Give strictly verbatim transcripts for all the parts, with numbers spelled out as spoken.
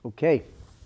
Okay.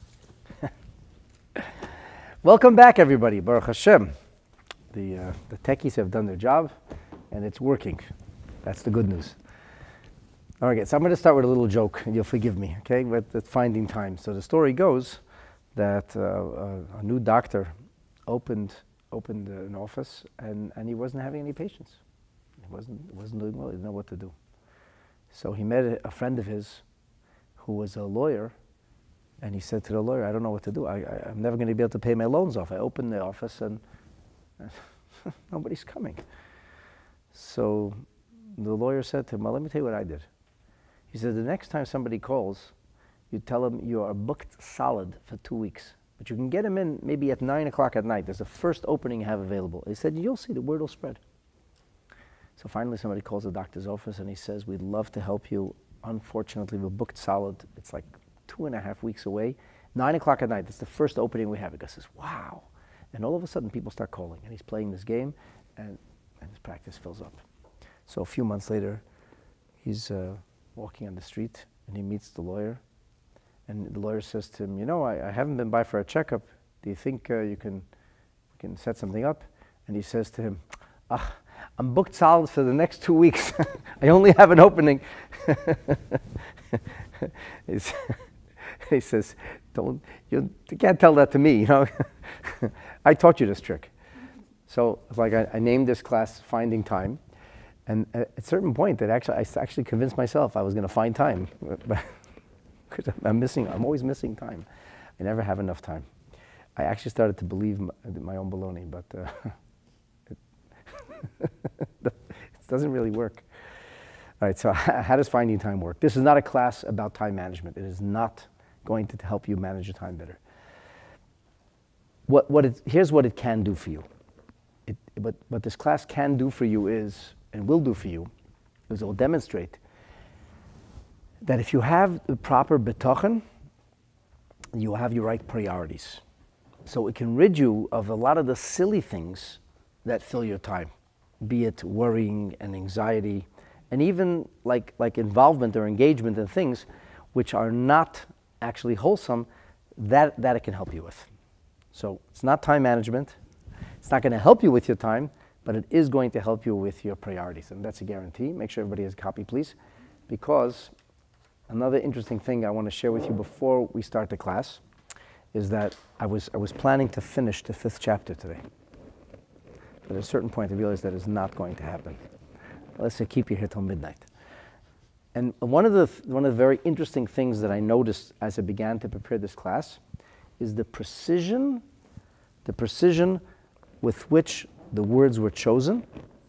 Welcome back, everybody. Baruch Hashem. The, uh, the techies have done their job, and it's working. That's the good news. All right, so I'm going to start with a little joke, and you'll forgive me, okay? But it's finding time. So the story goes that uh, a, a new doctor opened opened uh, an office, and, and he wasn't having any patients. He wasn't wasn't doing well. He didn't know what to do. So he met a, a friend of his who was a lawyer. And he said to the lawyer, I don't know what to do. I, I, I'm never going to be able to pay my loans off. I opened the office and nobody's coming. So the lawyer said to him, well, let me tell you what I did. He said, the next time somebody calls, you tell them you are booked solid for two weeks. But you can get them in maybe at nine o'clock at night. There's the first opening you have available. He said, you'll see, the word will spread. So finally somebody calls the doctor's office and he says, we'd love to help you. Unfortunately, we're booked solid. It's like two and a half weeks away, nine o'clock at night. That's the first opening we have. He goes, wow. And all of a sudden, people start calling, and he's playing this game, and, and his practice fills up. So a few months later, he's uh, walking on the street, and he meets the lawyer, and the lawyer says to him, you know, I, I haven't been by for a checkup. Do you think uh, you can, we can set something up? And he says to him, ah, I'm booked solid for the next two weeks. I only have an opening. He says, "Don't you, you can't tell that to me, you know. I taught you this trick." So it's like I, I named this class "Finding Time," and at a certain point, that actually I actually convinced myself I was going to find time, because I'm missing. I'm always missing time. I never have enough time. I actually started to believe my, my own baloney, but uh, it, it doesn't really work. All right. So how does finding time work? This is not a class about time management. It is not going to help you manage your time better. What, what it, here's what it can do for you. It, what, what this class can do for you is, and will do for you, is it will demonstrate that if you have the proper betochen, you will have your right priorities. So it can rid you of a lot of the silly things that fill your time, be it worrying and anxiety, and even like, like involvement or engagement in things which are not actually wholesome, that, that it can help you with. So it's not time management. It's not going to help you with your time, but it is going to help you with your priorities. And that's a guarantee. Make sure everybody has a copy, please. Because another interesting thing I want to share with you before we start the class is that I was, I was planning to finish the fifth chapter today. But at a certain point, I realized that is not going to happen. Let's say keep you here till midnight. And one of the one of the very interesting things that I noticed as I began to prepare this class is the precision, the precision with which the words were chosen,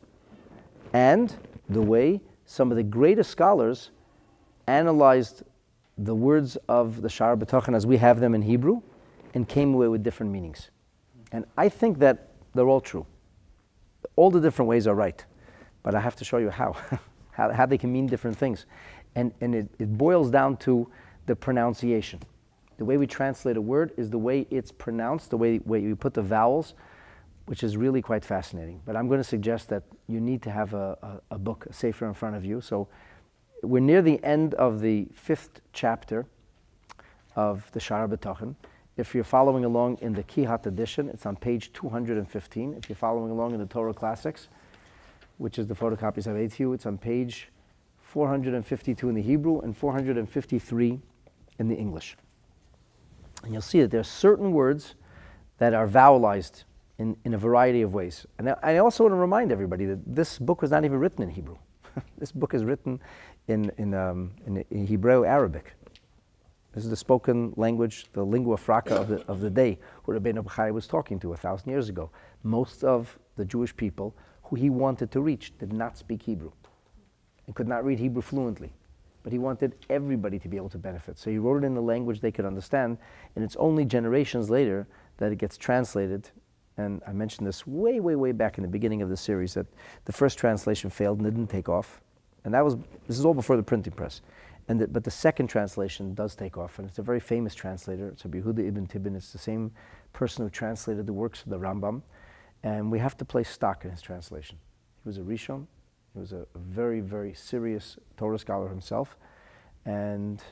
and the way some of the greatest scholars analyzed the words of the Sha'ar B'Tochen as we have them in Hebrew, and came away with different meanings. And I think that they're all true. All the different ways are right, but I have to show you how. How, how they can mean different things. And, and it, it boils down to the pronunciation. The way we translate a word is the way it's pronounced, the way, way we put the vowels, which is really quite fascinating. But I'm going to suggest that you need to have a, a, a book, a sefer in front of you. So we're near the end of the fifth chapter of the Sha'ar B'Tochen. If you're following along in the Kihat edition, it's on page two hundred fifteen. If you're following along in the Torah Classics, which is the photocopies I made to you, it's on page four hundred fifty-two in the Hebrew and four hundred fifty-three in the English. And you'll see that there are certain words that are vowelized in, in a variety of ways. And I also want to remind everybody that this book was not even written in Hebrew. This book is written in, in, um, in, in Hebrew Arabic. This is the spoken language, the lingua franca of the, of the day, who Rabbeinu Bachai was talking to a thousand years ago. Most of the Jewish people who he wanted to reach did not speak Hebrew and could not read Hebrew fluently. But he wanted everybody to be able to benefit. So he wrote it in the language they could understand, and it's only generations later that it gets translated. And I mentioned this way, way, way back in the beginning of the series, that the first translation failed and it didn't take off. And that was, this is all before the printing press. And the, but the second translation does take off, and it's a very famous translator. It's Rabbi Yehuda ibn Tibbon. It's the same person who translated the works of the Rambam. And we have to place stock in his translation. He was a Rishon. He was a very, very serious Torah scholar himself. And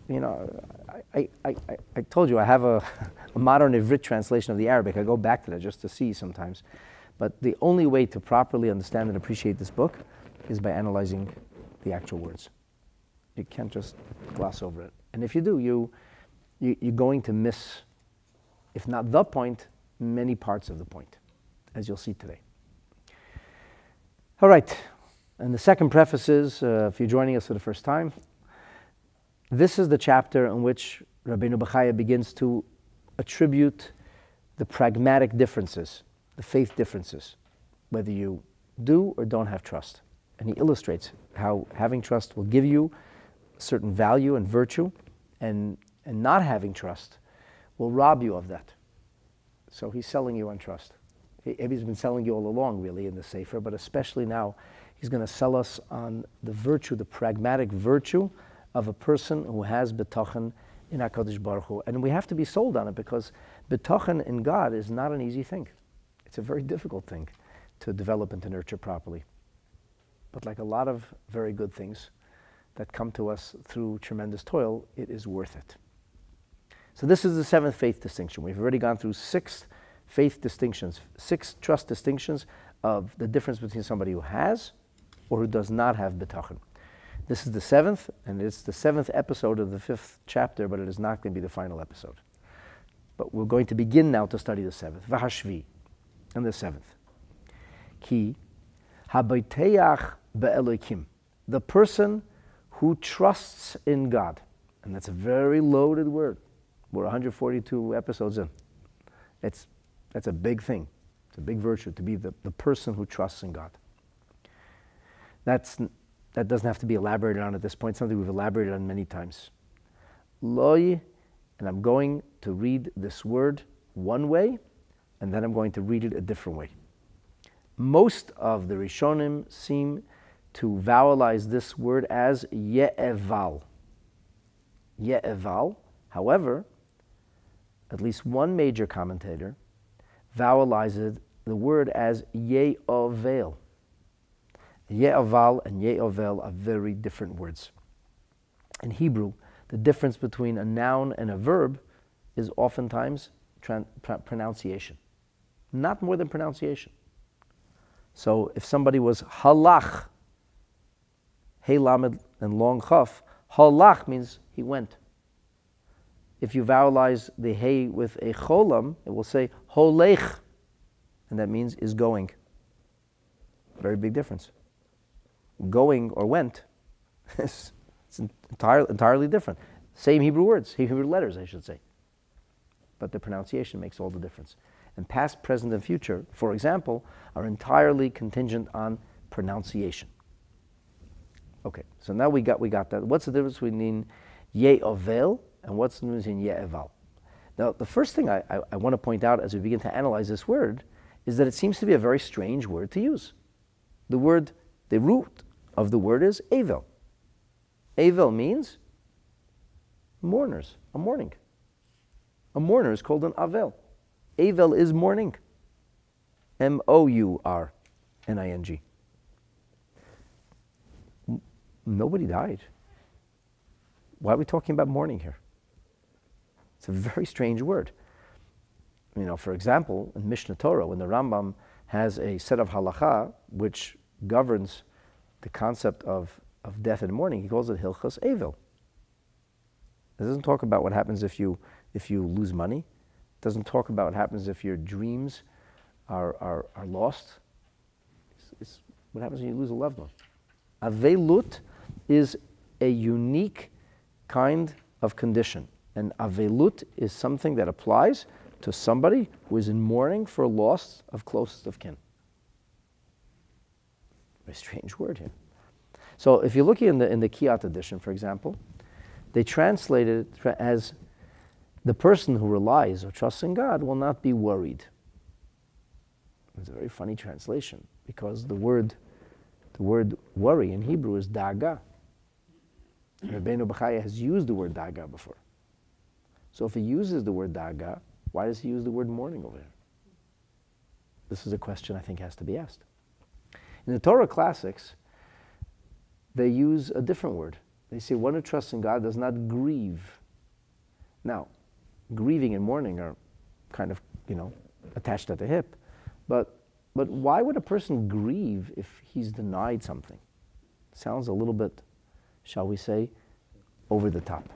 you know, I, I, I, I told you I have a, a modern Ivrit translation of the Arabic. I go back to that just to see sometimes. But the only way to properly understand and appreciate this book is by analyzing the actual words. You can't just gloss over it. And if you do, you, you, you're going to miss, if not the point, many parts of the point, as you'll see today. All right. And the second preface is, uh, if you're joining us for the first time, this is the chapter in which Rabbeinu Bechaya begins to attribute the pragmatic differences, the faith differences, whether you do or don't have trust. And he illustrates how having trust will give you a certain value and virtue, and, and not having trust will rob you of that. So he's selling you on trust. He, he's been selling you all along, really, in the Sefer, but especially now, he's going to sell us on the virtue, the pragmatic virtue of a person who has betochen in HaKadosh Baruch Hu. And we have to be sold on it, because betochen in God is not an easy thing. It's a very difficult thing to develop and to nurture properly. But like a lot of very good things that come to us through tremendous toil, it is worth it. So this is the seventh faith distinction. We've already gone through six faith distinctions, six trust distinctions of the difference between somebody who has or who does not have betochen. This is the seventh, and it's the seventh episode of the fifth chapter, but it is not going to be the final episode. But we're going to begin now to study the seventh, Vahashvi, and the seventh. Ki habayteach be'elokim, the person who trusts in God. And that's a very loaded word. We're one hundred forty-two episodes in. It's, that's a big thing. It's a big virtue to be the, the person who trusts in God. That's... That doesn't have to be elaborated on at this point, something we've elaborated on many times. Loi, and I'm going to read this word one way, and then I'm going to read it a different way. Most of the Rishonim seem to vowelize this word as ye'eval. Ye'eval. However, at least one major commentator vowelizes the word as ye'ovel. Ye'aval and ye'ovel are very different words. In Hebrew, the difference between a noun and a verb is oftentimes tran- pr- pronunciation. Not more than pronunciation. So if somebody was halach, hey lamed and long chaf, halach means he went. If you vowelize the hey with a cholam, it will say holech, and that means is going. Very big difference. Going or went, it's entirely, entirely different. Same Hebrew words, Hebrew letters, I should say. But the pronunciation makes all the difference. And past, present, and future, for example, are entirely contingent on pronunciation. Okay, so now we got we got that. What's the difference between ye'ovel and what's the difference between ye'eval? Now, the first thing I, I, I want to point out as we begin to analyze this word is that it seems to be a very strange word to use. The word, the root of the word is Avel. Avel means mourners, a mourning. A mourner is called an Avel. Avel is mourning. M O U R N I N G. N- nobody died. Why are we talking about mourning here? It's a very strange word. You know, for example, in Mishnah Torah, when the Rambam has a set of halacha which governs the concept of, of death and mourning, he calls it Hilchas Avel. It doesn't talk about what happens if you if you lose money. It doesn't talk about what happens if your dreams are are, are lost. It's, it's what happens when you lose a loved one. Avelut is a unique kind of condition. And avelut is something that applies to somebody who is in mourning for a loss of closest of kin. Very strange word here. So if you're looking in the in the Kiat edition, for example, they translate it as the person who relies or trusts in God will not be worried. It's a very funny translation because the word the word worry in Hebrew is daga. Rabbeinu Bechaya has used the word daga before. So if he uses the word daga, why does he use the word mourning over here? This is a question I think has to be asked. In the Torah classics, they use a different word. They say one who trusts in God does not grieve. Now, grieving and mourning are kind of, you know, attached at the hip. But, but why would a person grieve if he's denied something? Sounds a little bit, shall we say, over the top.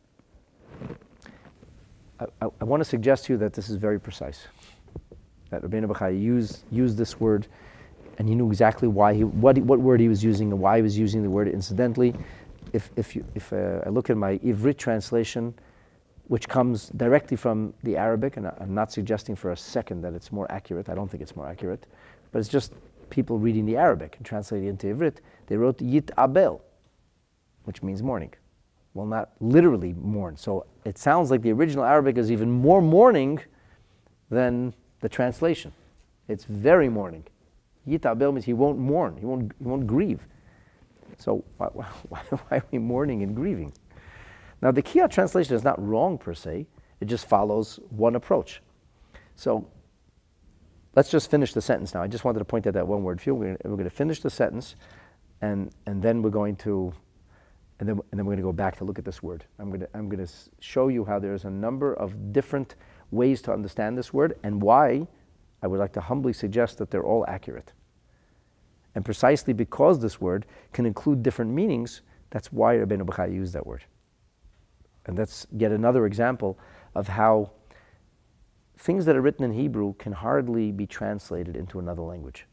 I, I, I want to suggest to you that this is very precise. That Rabbeinu Bachai used, used this word, and he knew exactly why he, what, what word he was using and why he was using the word. Incidentally, if, if, you, if uh, I look at my Ivrit translation, which comes directly from the Arabic, and I'm not suggesting for a second that it's more accurate. I don't think it's more accurate, but it's just people reading the Arabic and translating it into Ivrit. They wrote Yit Abel, which means mourning. Well, not literally mourn. So it sounds like the original Arabic is even more mourning than the translation. It's very mourning. Yit Abel means he won't mourn, he won't, he won't grieve. So why, why, why are we mourning and grieving? Now, the Kiyat translation is not wrong per se. It just follows one approach. So let's just finish the sentence now. I just wanted to point out that one word. We're going to, we're going to finish the sentence, and and then we're going to, and then and then we're going to go back to look at this word. I'm going to I'm going to show you how there's a number of different ways to understand this word, and why I would like to humbly suggest that they're all accurate. And precisely because this word can include different meanings, that's why Rabbeinu Bachai used that word. And that's yet another example of how things that are written in Hebrew can hardly be translated into another language.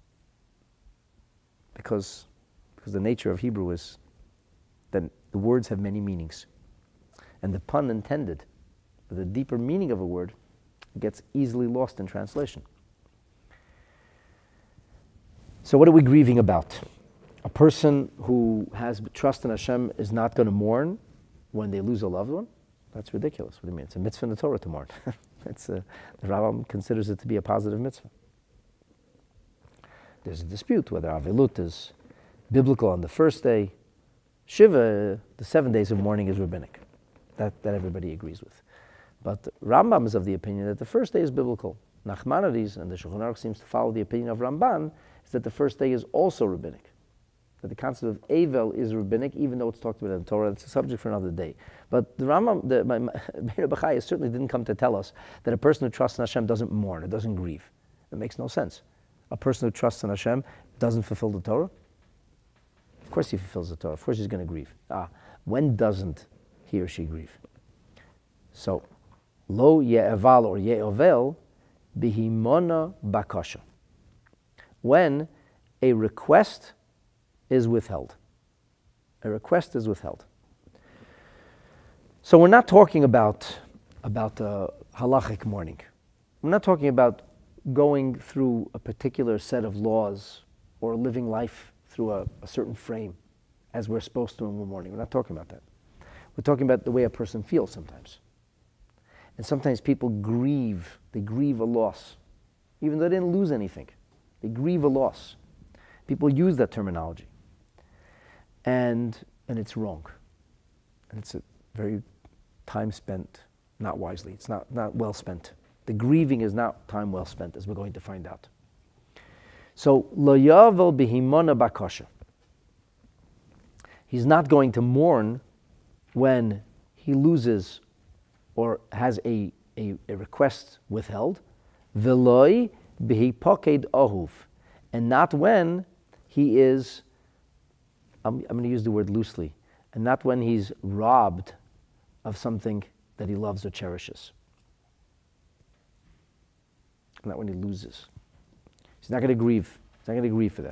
Because, because the nature of Hebrew is that the words have many meanings. And the pun intended, the deeper meaning of a word, gets easily lost in translation. So what are we grieving about? A person who has trust in Hashem is not going to mourn when they lose a loved one? That's ridiculous. What do you mean? It's a mitzvah in the Torah to mourn. it's a, the Rambam considers it to be a positive mitzvah. There's a dispute whether Avilut is biblical on the first day. Shiva, the seven days of mourning, is rabbinic. That, that everybody agrees with. But Rambam is of the opinion that the first day is biblical. Nachmanides, and the Shulchan Aruch seems to follow the opinion of Ramban, is that the first day is also rabbinic. That the concept of Avel is rabbinic, even though it's talked about in the Torah. It's a subject for another day. But the Rambam, the Rabbeinu Bachai certainly didn't come to tell us that a person who trusts in Hashem doesn't mourn, or doesn't grieve. It makes no sense. A person who trusts in Hashem doesn't fulfill the Torah? Of course he fulfills the Torah. Of course he's going to grieve. Ah, when doesn't he or she grieve? So, lo ye'eval or ye'ovel bihimona bakasha. When a request is withheld. A request is withheld. So we're not talking about, about uh, halachic mourning. We're not talking about going through a particular set of laws or living life through a, a certain frame as we're supposed to in the morning. We're not talking about that. We're talking about the way a person feels sometimes. And sometimes people grieve. They grieve a loss. Even though they didn't lose anything. They grieve a loss. People use that terminology. And, and it's wrong. And it's a very time spent not wisely. It's not, not well spent. The grieving is not time well spent, as we're going to find out. So, lo yavel bihimona bakasha. He's not going to mourn when he loses or has a, a, a request withheld. Veloi bihipoked ohuv. And not when he is, I'm, I'm going to use the word loosely, and not when he's robbed of something that he loves or cherishes. Not when he loses. He's not going to grieve. He's not going to grieve for that.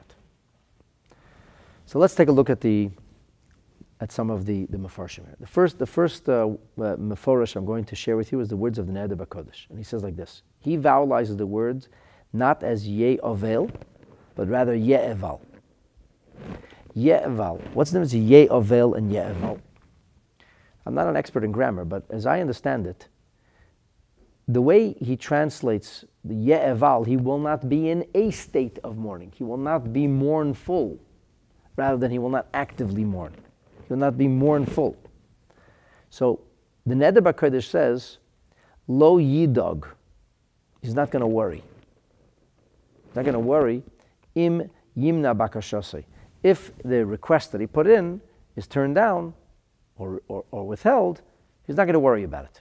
So let's take a look at the at some of the the mefarshim. The first the first uh, uh, meforish I'm going to share with you is the words of the Neder B'Kodesh, and he says like this: he vowelizes the words not as Ye'ovel, but rather Ye'eval. Ye'eval. What's the difference between Ye'ovel and Ye'eval? I'm not an expert in grammar, but as I understand it, the way he translates the Ye'eval, he will not be in a state of mourning. He will not be mournful, rather than he will not actively mourn. He will not be mournful. So the Neder B'Kodesh says, Lo Yidog. He's not going to worry. He's not going to worry. Im Yimna Bakashase. If the request that he put in is turned down or, or, or withheld, he's not going to worry about it.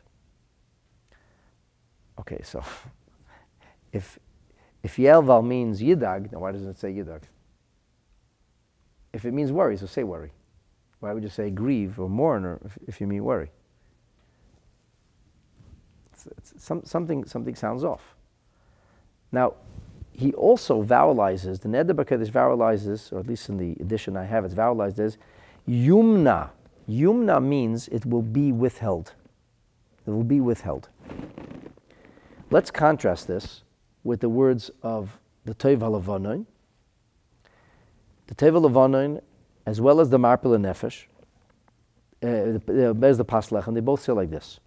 Okay, so if if Yelval means Yidag, then why doesn't it say Yidag? If it means worry, so say worry. Why would you say grieve or mourn or if, if you mean worry? It's, it's some, something, something sounds off. Now, he also vowelizes, the Neder B'Kodesh vowelizes, or at least in the edition I have, it's vowelized as Yumna. Yumna means it will be withheld. It will be withheld. Let's contrast this with the words of the Tov HaLevanon. The Tov HaLevanon, as well as the Marpil Nefesh, uh, there's the Pas Lechem, they both say like this.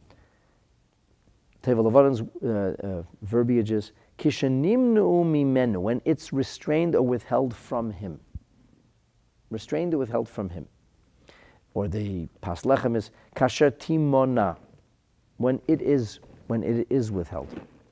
Tov HaLevanon's uh, uh, verbiage is, Kishenimnu mimenu, when it's restrained or withheld from him. Restrained or withheld from him. Or the Pas Lechem is, Kasher timona, when it is when it is withheld.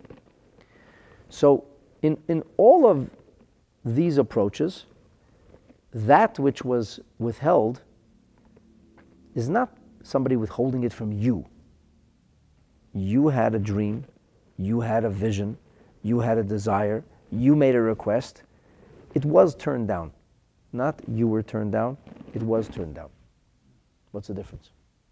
So in, in all of these approaches, that which was withheld is not somebody withholding it from you. You had a dream, you had a vision, you had a desire, you made a request. It was turned down. Not you were turned down, it was turned down. What's the difference?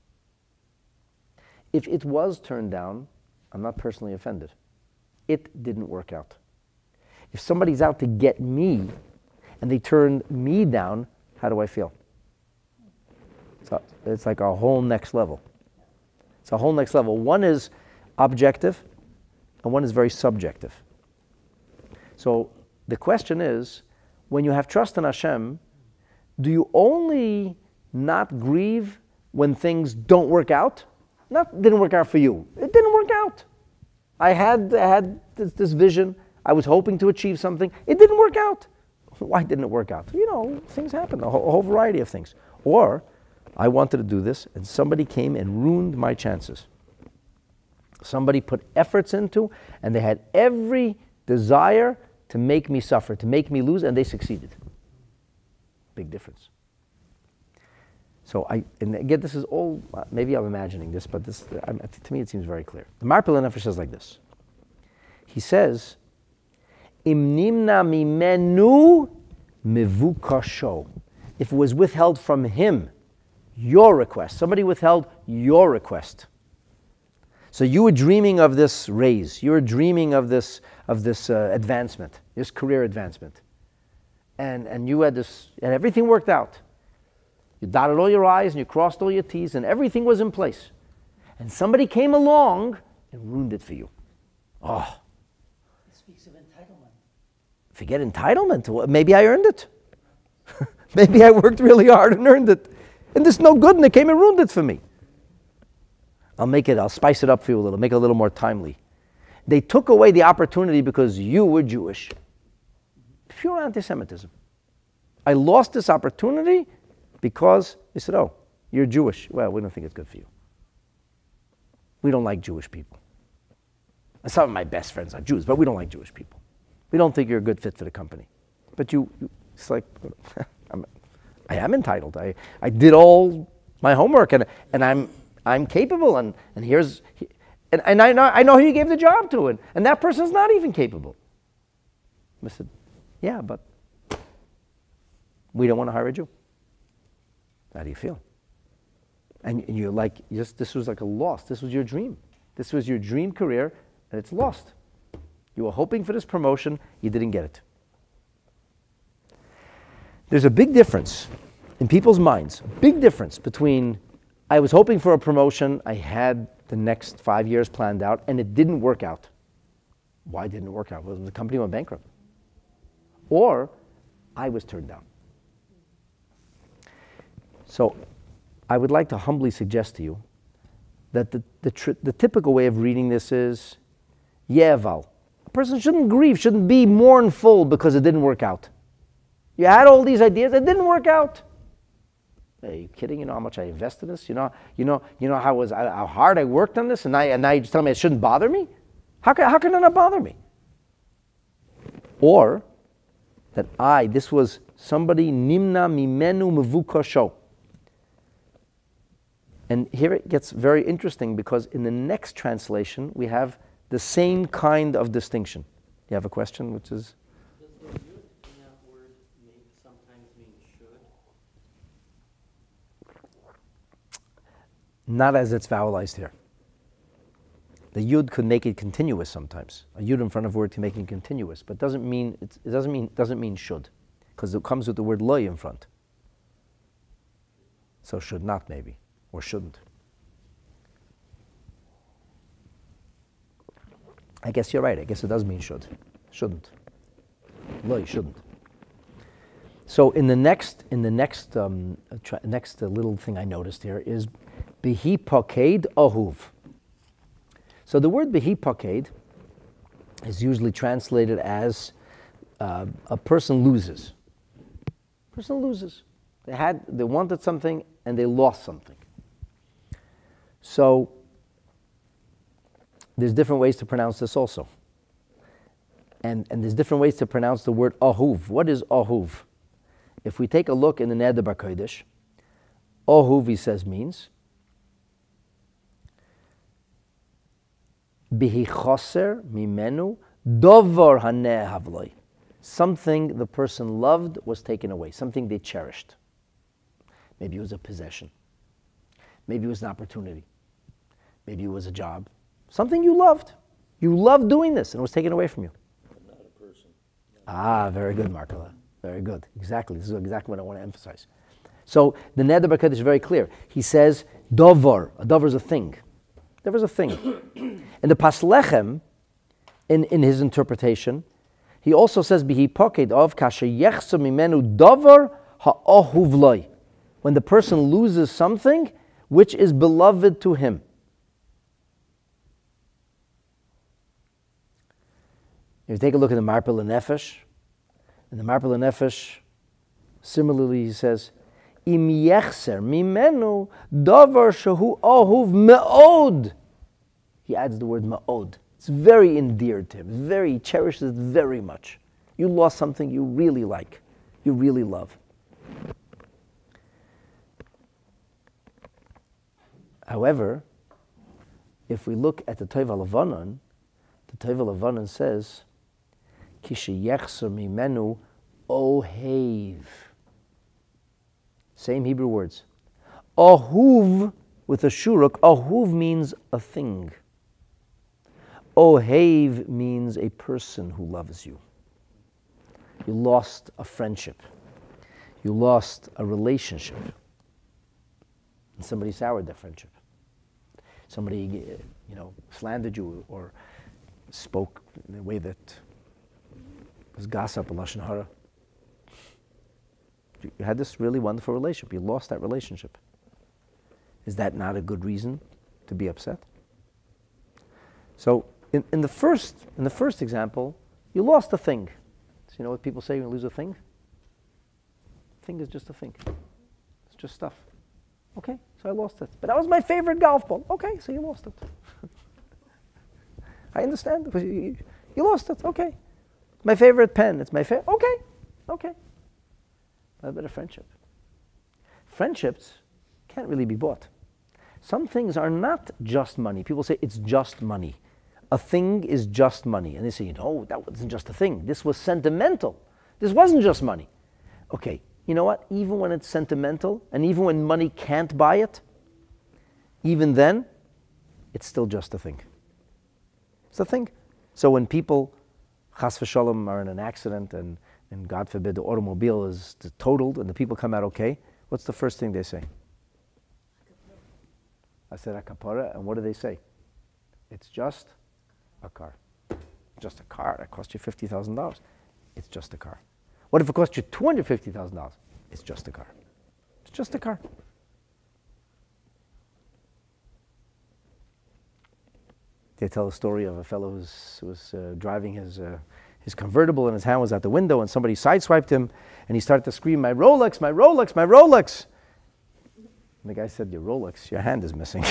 If it was turned down, I'm not personally offended. It didn't work out. If somebody's out to get me and they turned me down, how do I feel? So it's like a whole next level. It's a whole next level. One is objective and one is very subjective. So the question is, when you have trust in Hashem, do you only not grieve when things don't work out? Not didn't work out for you. It didn't work out. I had, I had this, this vision. I was hoping to achieve something. It didn't work out. Why didn't it work out? You know, things happen, a whole, a whole variety of things. Or, I wanted to do this, and somebody came and ruined my chances. Somebody put efforts into, and they had every desire to make me suffer, to make me lose, and they succeeded. Big difference. So I, and again, this is all, uh, maybe I'm imagining this, but this, uh, to me it seems very clear. The Marpil Nefesh says like this. He says, Im nimna mimenu mevukasho. If it was withheld from him, your request, somebody withheld your request. So you were dreaming of this raise, you were dreaming of this, of this uh, advancement, this career advancement. And, and you had this, and everything worked out. You dotted all your I's and you crossed all your T's and everything was in place. And somebody came along and ruined it for you. Oh. It speaks of entitlement. Forget entitlement. Maybe I earned it. Maybe I worked really hard and earned it. And this is no good and they came and ruined it for me. I'll make it, I'll spice it up for you a little, make it a little more timely. They took away the opportunity because you were Jewish. Pure anti-Semitism. I lost this opportunity because they said, oh, you're Jewish. Well, we don't think it's good for you. We don't like Jewish people. And some of my best friends are Jews, but we don't like Jewish people. We don't think you're a good fit for the company. But you, you it's like, I'm, I am entitled. I, I did all my homework and, and I'm, I'm capable and, and here's, and, and I, know, I know who you gave the job to and, and that person's not even capable. I said, yeah, but we don't want to hire a Jew. How do you feel? And you're like, just, this was like a loss. This was your dream. This was your dream career, and it's lost. You were hoping for this promotion, you didn't get it. There's a big difference in people's minds, a big difference between I was hoping for a promotion, I had the next five years planned out, and it didn't work out. Why didn't it work out? Well, the company went bankrupt. Or I was turned down. So I would like to humbly suggest to you that the, the, tr- the typical way of reading this is, Yeval. A person shouldn't grieve, shouldn't be mournful because it didn't work out. You had all these ideas, it didn't work out. Are you kidding? You know how much I invested in this? You know, you know, you know how, was, how hard I worked on this, and, I, and now you just tell me it shouldn't bother me? How can, how can it not bother me? Or that I, this was somebody, nimna mimenu mevukasho. And here it gets very interesting because in the next translation we have the same kind of distinction. You have a question, which is? Does the yud in that word may sometimes mean should? Not as it's vowelized here. The yud could make it continuous sometimes. A yud in front of a word can make it continuous, but doesn't mean it's, it doesn't mean doesn't mean should, because it comes with the word loy in front. So should not maybe, or shouldn't. I guess you're right. I guess it does mean should, shouldn't. Loy shouldn't. So in the next in the next um, tra- next uh, little thing I noticed here is bihi paked ahuv. So the word bihi paked is usually translated as uh, a person loses. Person loses. They had, they wanted something and they lost something. So there's different ways to pronounce this also. And, and there's different ways to pronounce the word ahuv. What is ahuv? If we take a look in the Neder BaKodesh, ahuv, he says, means bihi choser mimenu dovar haneh havloi. Something the person loved was taken away, something they cherished. Maybe it was a possession. Maybe it was an opportunity. Maybe it was a job. Something you loved. You loved doing this and it was taken away from you. But not a person. Ah, very good, Markala. Very good. Exactly. This is exactly what I want to emphasize. So the Neder BaKodesh is very clear. He says, dovar. A dovar is a thing. There was a thing. And the Pas Lechem, in, in his interpretation, he also says, bihi paked of kasher yechsa mimenu davar ha'ohuv loi. When the person loses something which is beloved to him. If you take a look at the Marpel Nefesh, in the Marpel Nefesh, similarly he says, im yechser mimenu davar shehu ohuv me'od. He adds the word me'od. It's very endeared to him, very, he cherishes it very much. You lost something you really like, you really love. However, if we look at the Tova Levanon, the Tova Levanon says, Kishe yechser mimenu ohev. Same Hebrew words. Ohuv with a shuruk, ohuv means a thing. Ohev means a person who loves you. You lost a friendship. You lost a relationship. And somebody soured that friendship. Somebody, you know, slandered you or spoke in a way that was gossip or lashon hara. You had this really wonderful relationship. You lost that relationship. Is that not a good reason to be upset? So, in, in the first in the first example, you lost a thing. So you know what people say when you lose a thing? A thing is just a thing. It's just stuff. Okay, so I lost it. But that was my favorite golf ball. Okay, so you lost it. I understand. Because you, you lost it. Okay. My favorite pen. It's my favorite. Okay. Okay. A bit of friendship. Friendships can't really be bought. Some things are not just money. People say it's just money. A thing is just money. And they say, no, that wasn't just a thing. This was sentimental. This wasn't just money. Okay. You know what? Even when it's sentimental, and even when money can't buy it, even then, it's still just a thing. It's a thing. So when people, chas v'shalom, are in an accident, and, and God forbid the automobile is totaled, and the people come out okay, what's the first thing they say? I said a kapara, and what do they say? It's just a car. Just a car that cost you fifty thousand dollars. It's just a car. What if it cost you two hundred fifty thousand dollars? It's just a car. It's just a car. They tell a story of a fellow who was, who was uh, driving his, uh, his convertible and his hand was out the window and somebody sideswiped him and he started to scream, my Rolex, my Rolex, my Rolex. And the guy said, your Rolex, your hand is missing.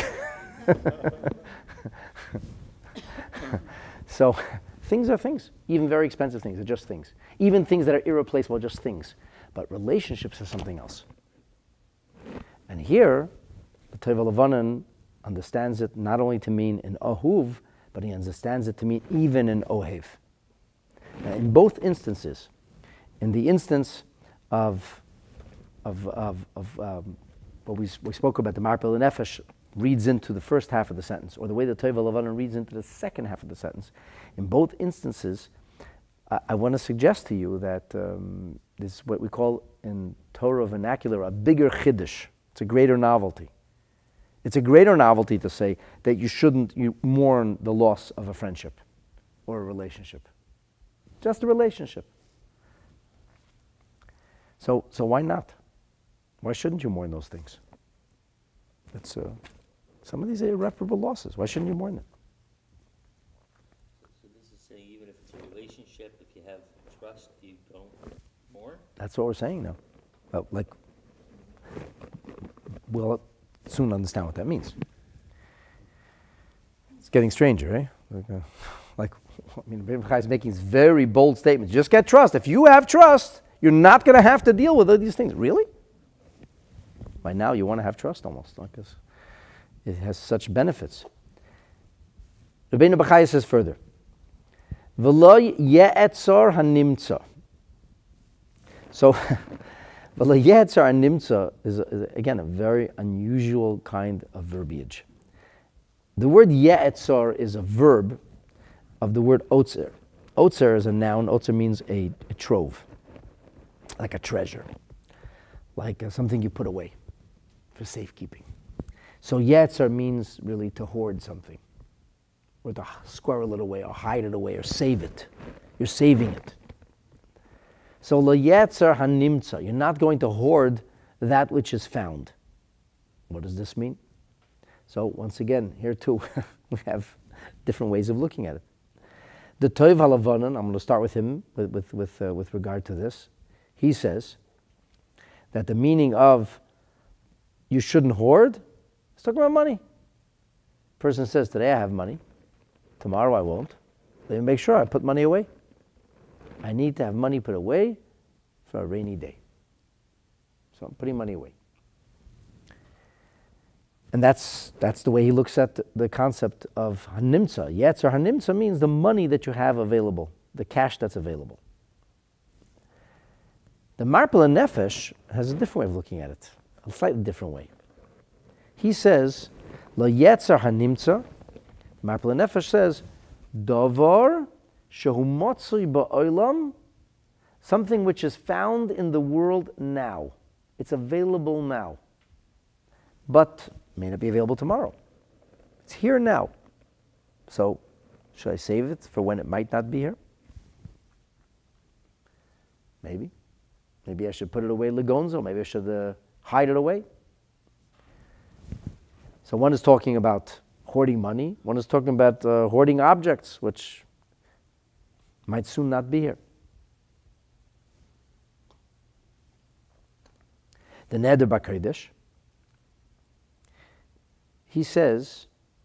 So things are things. Even very expensive things are just things. Even things that are irreplaceable are just things. But relationships are something else. And here, The Teva Levanon understands it not only to mean in Ahuv, but he understands it to mean even in Ohev. Now, in both instances, in the instance of, of, of, of um, what we, we spoke about, the Marpel Nefesh reads into the first half of the sentence, or the way the Teva Levanon reads into the second half of the sentence, in both instances, I, I want to suggest to you that um, this is what we call in Torah vernacular a bigger chiddush. It's a greater novelty. It's a greater novelty to say that you shouldn't you mourn the loss of a friendship or a relationship. Just a relationship. So, so why not? Why shouldn't you mourn those things? It's, uh, some of these are irreparable losses. Why shouldn't you mourn them? So this is saying even if it's a relationship, if you have trust, you don't mourn? That's what we're saying now. Well, like, we'll soon understand what that means. It's getting stranger, eh? Like, uh, like I mean, Rebbe Chai is making these very bold statements. Just get trust. If you have trust, you're not going to have to deal with all these things. Really? By now, you want to have trust almost, because it has such benefits. Rebbeinu Bachai says further, "V'lo ye'etzor hanimtza." So, "V'lo ye'etzor hanimtza" is, is again a very unusual kind of verbiage. The word ye'etzor is a verb of the word otzer. Otzer is a noun. Otzer means a, a trove, like a treasure, like uh, something you put away for safekeeping. So yetzer means really to hoard something, or to squirrel it away, or hide it away, or save it. You're saving it. So lo yetzer hanimtza, you're not going to hoard that which is found. What does this mean? So once again, here too, we have different ways of looking at it. The Toiv HaLevanon, I'm going to start with him with, with, with, uh, with regard to this. He says that the meaning of you shouldn't hoard is talking about money. Person says, today I have money, tomorrow I won't. Let me make sure I put money away. I need to have money put away for a rainy day. So I'm putting money away. And that's, that's the way he looks at the, the concept of hanimtza. Yetzer hanimtza means the money that you have available, the cash that's available. The Marpel Nefesh has a different way of looking at it, a slightly different way. He says, "Lo yetzer hanimtza." Marpel Nefesh says, "Davar shehu motzui ba'olam," something which is found in the world now. It's available now, but may not be available tomorrow. It's here now. So, should I save it for when it might not be here? Maybe. Maybe I should put it away legonzo. Maybe I should uh, hide it away. So one is talking about hoarding money. One is talking about uh, hoarding objects, which might soon not be here. The Neder B'Kodesh, he says,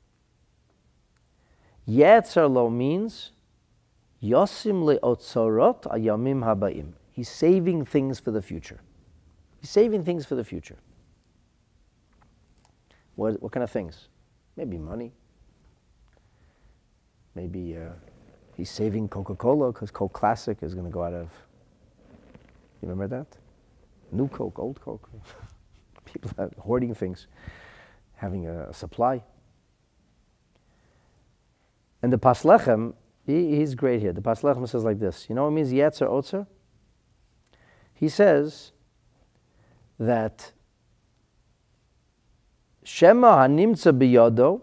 Yetzer lo means Yosim le'otzorot ayamim habayim. He's saving things for the future. He's saving things for the future. What, what kind of things? Maybe money. Maybe uh, he's saving Coca-Cola because Coke Classic is going to go out of... You remember that? New Coke, old Coke. People are hoarding things, having a, a supply. And the Pas Lechem, he, he's great here. The Pas Lechem says like this. You know what it means, Yetzer Otzer? He says that Shema hanimtza biyodo,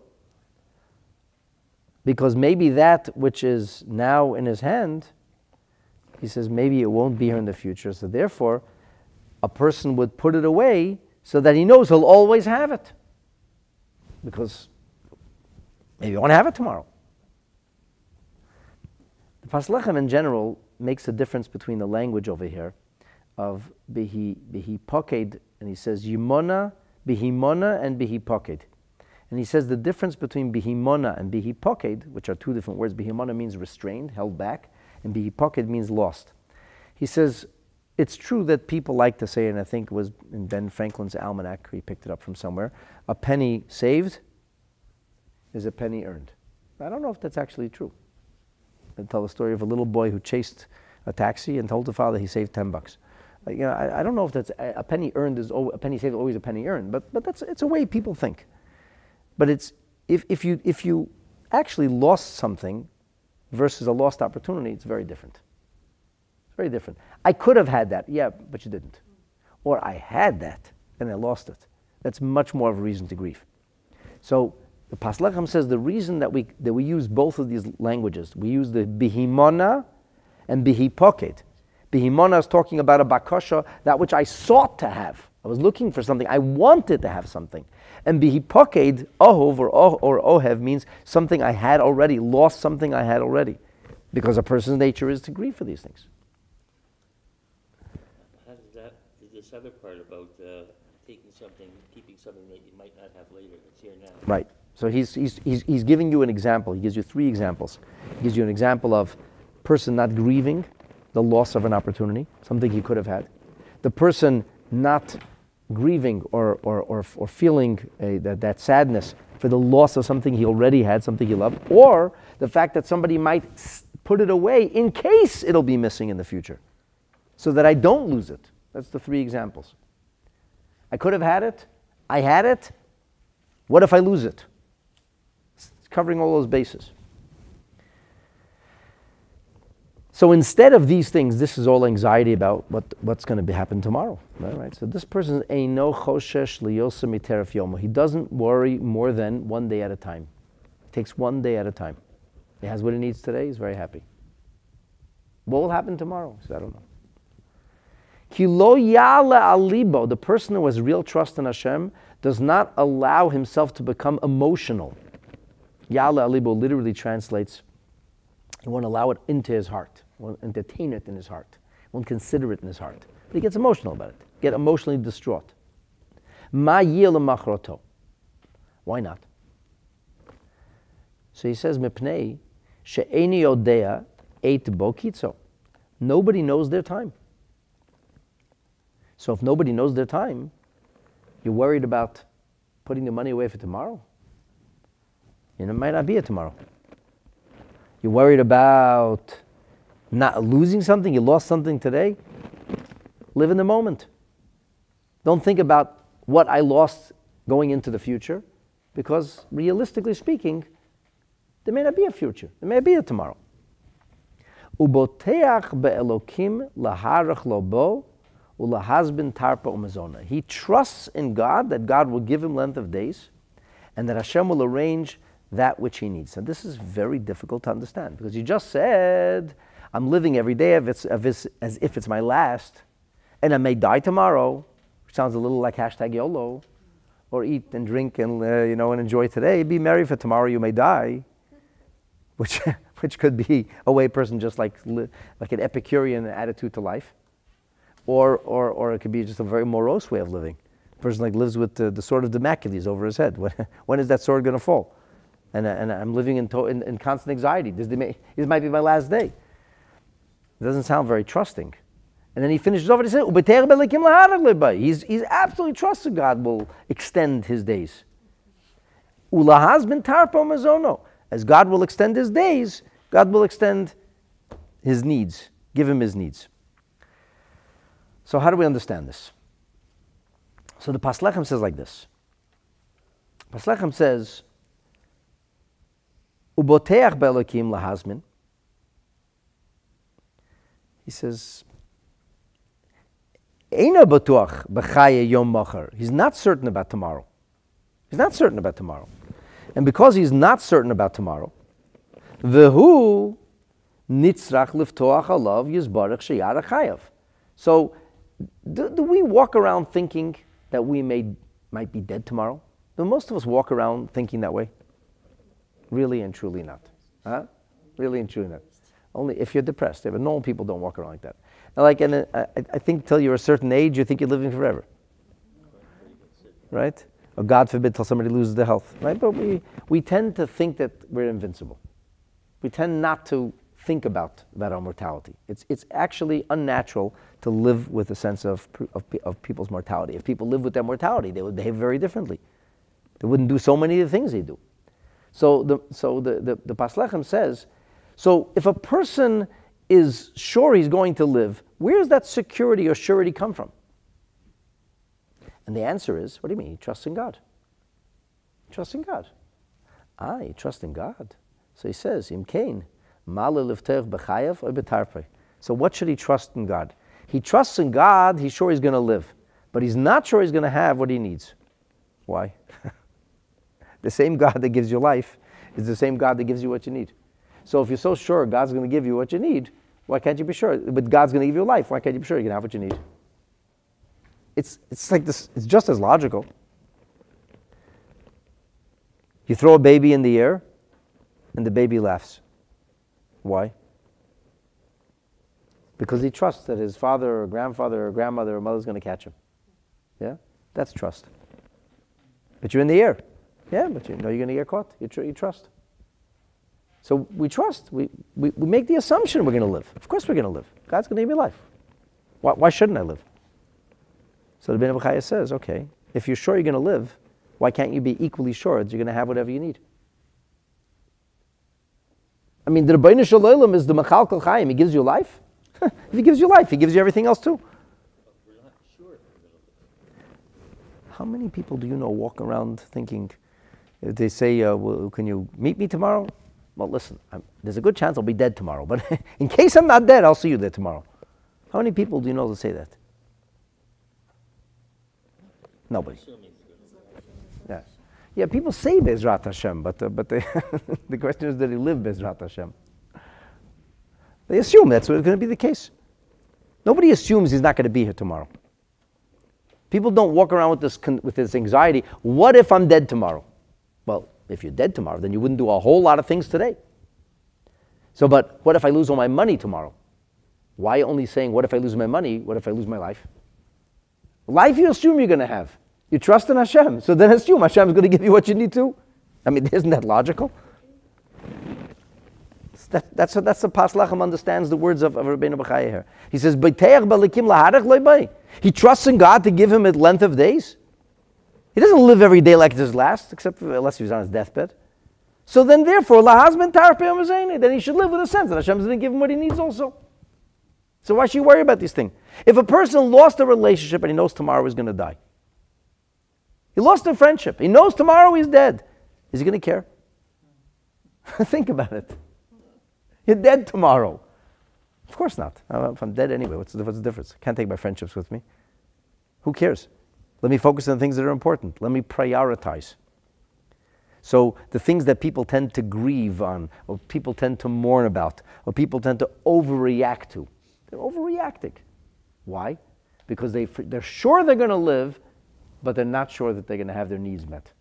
because maybe that which is now in his hand, he says maybe it won't be here in the future. So therefore, a person would put it away so that he knows he'll always have it. Because maybe he won't have it tomorrow. The Pas Lechem in general makes a difference between the language over here of bihi, bihi poked, and he says yimona, bihimona, and bihi poked. And he says the difference between bihimona and bihi poked, which are two different words. Bihimona means restrained, held back, and bihi poked means lost. He says it's true that people like to say, and I think it was in Ben Franklin's almanac, he picked it up from somewhere, a penny saved is a penny earned. I don't know if that's actually true. They tell the story of a little boy who chased a taxi and told the father he saved ten bucks. Uh, you know, I, I don't know if that's a, a penny earned is al- a penny saved is always a penny earned, but but that's it's a way people think. But it's if if you if you actually lost something versus a lost opportunity, it's very different. It's very different. I could have had that, yeah, but you didn't. Or I had that and I lost it. That's much more of a reason to grieve. So the Pas Lechem says the reason that we that we use both of these languages, we use the bihimona and bihipoket. Bihimona is talking about a bakasha, that which I sought to have. I was looking for something. I wanted to have something. And bihipoket, ohov or, oh, or ohev means something I had already, lost something I had already. Because a person's nature is to grieve for these things. How does that, this other part about uh, taking something, keeping something that you might not have later, it's here now. Right. So he's, he's, he's, he's giving you an example. He gives you three examples. He gives you an example of person not grieving the loss of an opportunity, something he could have had. The person not grieving or, or, or, or feeling a, that, that sadness for the loss of something he already had, something he loved, or the fact that somebody might s- put it away in case it'll be missing in the future, so that I don't lose it. That's the three examples. I could have had it. I had it. What if I lose it? It's covering all those bases. So instead of these things, this is all anxiety about what, what's going to happen tomorrow. Right, right? So this person, eino choshesh liyosa miteref yomo. He doesn't worry more than one day at a time. It takes one day at a time. He has what he needs today. He's very happy. What will happen tomorrow? He says, I don't know. Ki lo yale alibo. The person who has real trust in Hashem does not allow himself to become emotional. Yale alibo literally translates, he won't allow it into his heart. He won't entertain it in his heart. He won't consider it in his heart. But he gets emotional about it. Get emotionally distraught. Ma yil machroto. Why not? So he says, Mipnei she'eni yodea eit bo kitzo. Nobody knows their time. So if nobody knows their time, you're worried about putting the money away for tomorrow. And it might not be a tomorrow. You're worried about not losing something. You lost something today. Live in the moment. Don't think about what I lost going into the future, because realistically speaking, there may not be a future. There may be a tomorrow. Uboteach be'elokim laharach lobo ulahazbin tarpa umazona. He trusts in God that God will give him length of days, and that Hashem will arrange that which he needs. And this is very difficult to understand, because you just said, I'm living every day as if it's, as if it's my last, and I may die tomorrow, which sounds a little like hashtag YOLO, or eat and drink and uh, you know and enjoy today, be merry for tomorrow you may die, which which could be a way a person just like like an Epicurean attitude to life, or or or it could be just a very morose way of living. A person like lives with the, the sword of Damocles over his head. When, when is that sword going to fall? And, and I'm living in, to, in, in constant anxiety. This, this might be my last day. It doesn't sound very trusting. And then he finishes off and he says, he's, he's absolutely trusting God will extend his days. As God will extend his days, God will extend his needs, give him his needs. So how do we understand this? So the Pas Lechem says like this. Pas Lechem says, Uboteach be'elokim lahazmin. He says, Eino batuach b'chaye yom machar. He's not certain about tomorrow. He's not certain about tomorrow. And because he's not certain about tomorrow, v'hu nitzrach liftoach alav yizbarach sheyarach chayav. So, do, do we walk around thinking that we may might be dead tomorrow? Do most of us walk around thinking that way? Really and truly not. Huh? Really and truly not. Only if you're depressed. But normal people don't walk around like that. Now, like, and uh, I, I think till you're a certain age, you think you're living forever. Right? Or God forbid, till somebody loses their health. Right? But we, we tend to think that we're invincible. We tend not to think about, about our mortality. It's, it's actually unnatural to live with a sense of, of, of people's mortality. If people live with their mortality, they would behave very differently. They wouldn't do so many of the things they do. So the, so the, the, the Pas Lechem says, so if a person is sure he's going to live, where does that security or surety come from? And the answer is, what do you mean? He trusts in God. Trust in God. Ah, you trust in God. So he says, Im Kain, so what should he trust in God? He trusts in God, he's sure he's going to live. But he's not sure he's going to have what he needs. Why? The same God that gives you life is the same God that gives you what you need. So if you're so sure God's going to give you what you need, why can't you be sure? But God's going to give you life. Why can't you be sure you're going to have what you need? It's, it's like this, it's just as logical. You throw a baby in the air, and the baby laughs. Why? Because he trusts that his father or grandfather or grandmother or mother is going to catch him. Yeah? That's trust. But you're in the air. Yeah, but you know you're going to get caught. You, tr- you trust. So we trust. We, we, we make the assumption we're going to live. Of course we're going to live. God's going to give me life. Why, why shouldn't I live? So the Ben Bechaya says, okay, if you're sure you're going to live, why can't you be equally sure that you're going to have whatever you need? I mean, the Rebbeinu Shalom is the Mechalkel Chaim. He gives you life. If he gives you life, he gives you everything else too. We're not sure if we're going to live. How many people do you know walk around thinking, if they say, uh, well, can you meet me tomorrow? Well, listen, I'm, there's a good chance I'll be dead tomorrow, but in case I'm not dead, I'll see you there tomorrow. How many people do you know that say that? Nobody. Yeah, yeah. People say Bezrat Hashem, but uh, but they the question is, did they live Bezrat Hashem? They assume that's what's going to be the case. Nobody assumes he's not going to be here tomorrow. People don't walk around with this con- with this anxiety. What if I'm dead tomorrow? Well, if you're dead tomorrow, then you wouldn't do a whole lot of things today. So, but what if I lose all my money tomorrow? Why only saying, what if I lose my money? What if I lose my life? Life you assume you're going to have. You trust in Hashem. So then assume Hashem is going to give you what you need to. I mean, isn't that logical? That, that's, that's the Pas Lechem understands the words of, of Rabbeinu Bechaya here. He says, he trusts in God to give him a length of days. He doesn't live every day like it's his last, except for, unless he was on his deathbed. So then therefore, then he should live with a sense that Hashem is going to give him what he needs also. So why should you worry about these things? If a person lost a relationship and he knows tomorrow he's going to die. He lost a friendship. He knows tomorrow he's dead. Is he going to care? Think about it. You're dead tomorrow. Of course not. If I'm dead anyway, what's the, what's the difference? I can't take my friendships with me. Who cares? Let me focus on things that are important. Let me prioritize. So the things that people tend to grieve on, or people tend to mourn about, or people tend to overreact to, they're overreacting. Why? Because they, they're sure they're going to live, but they're not sure that they're going to have their needs met.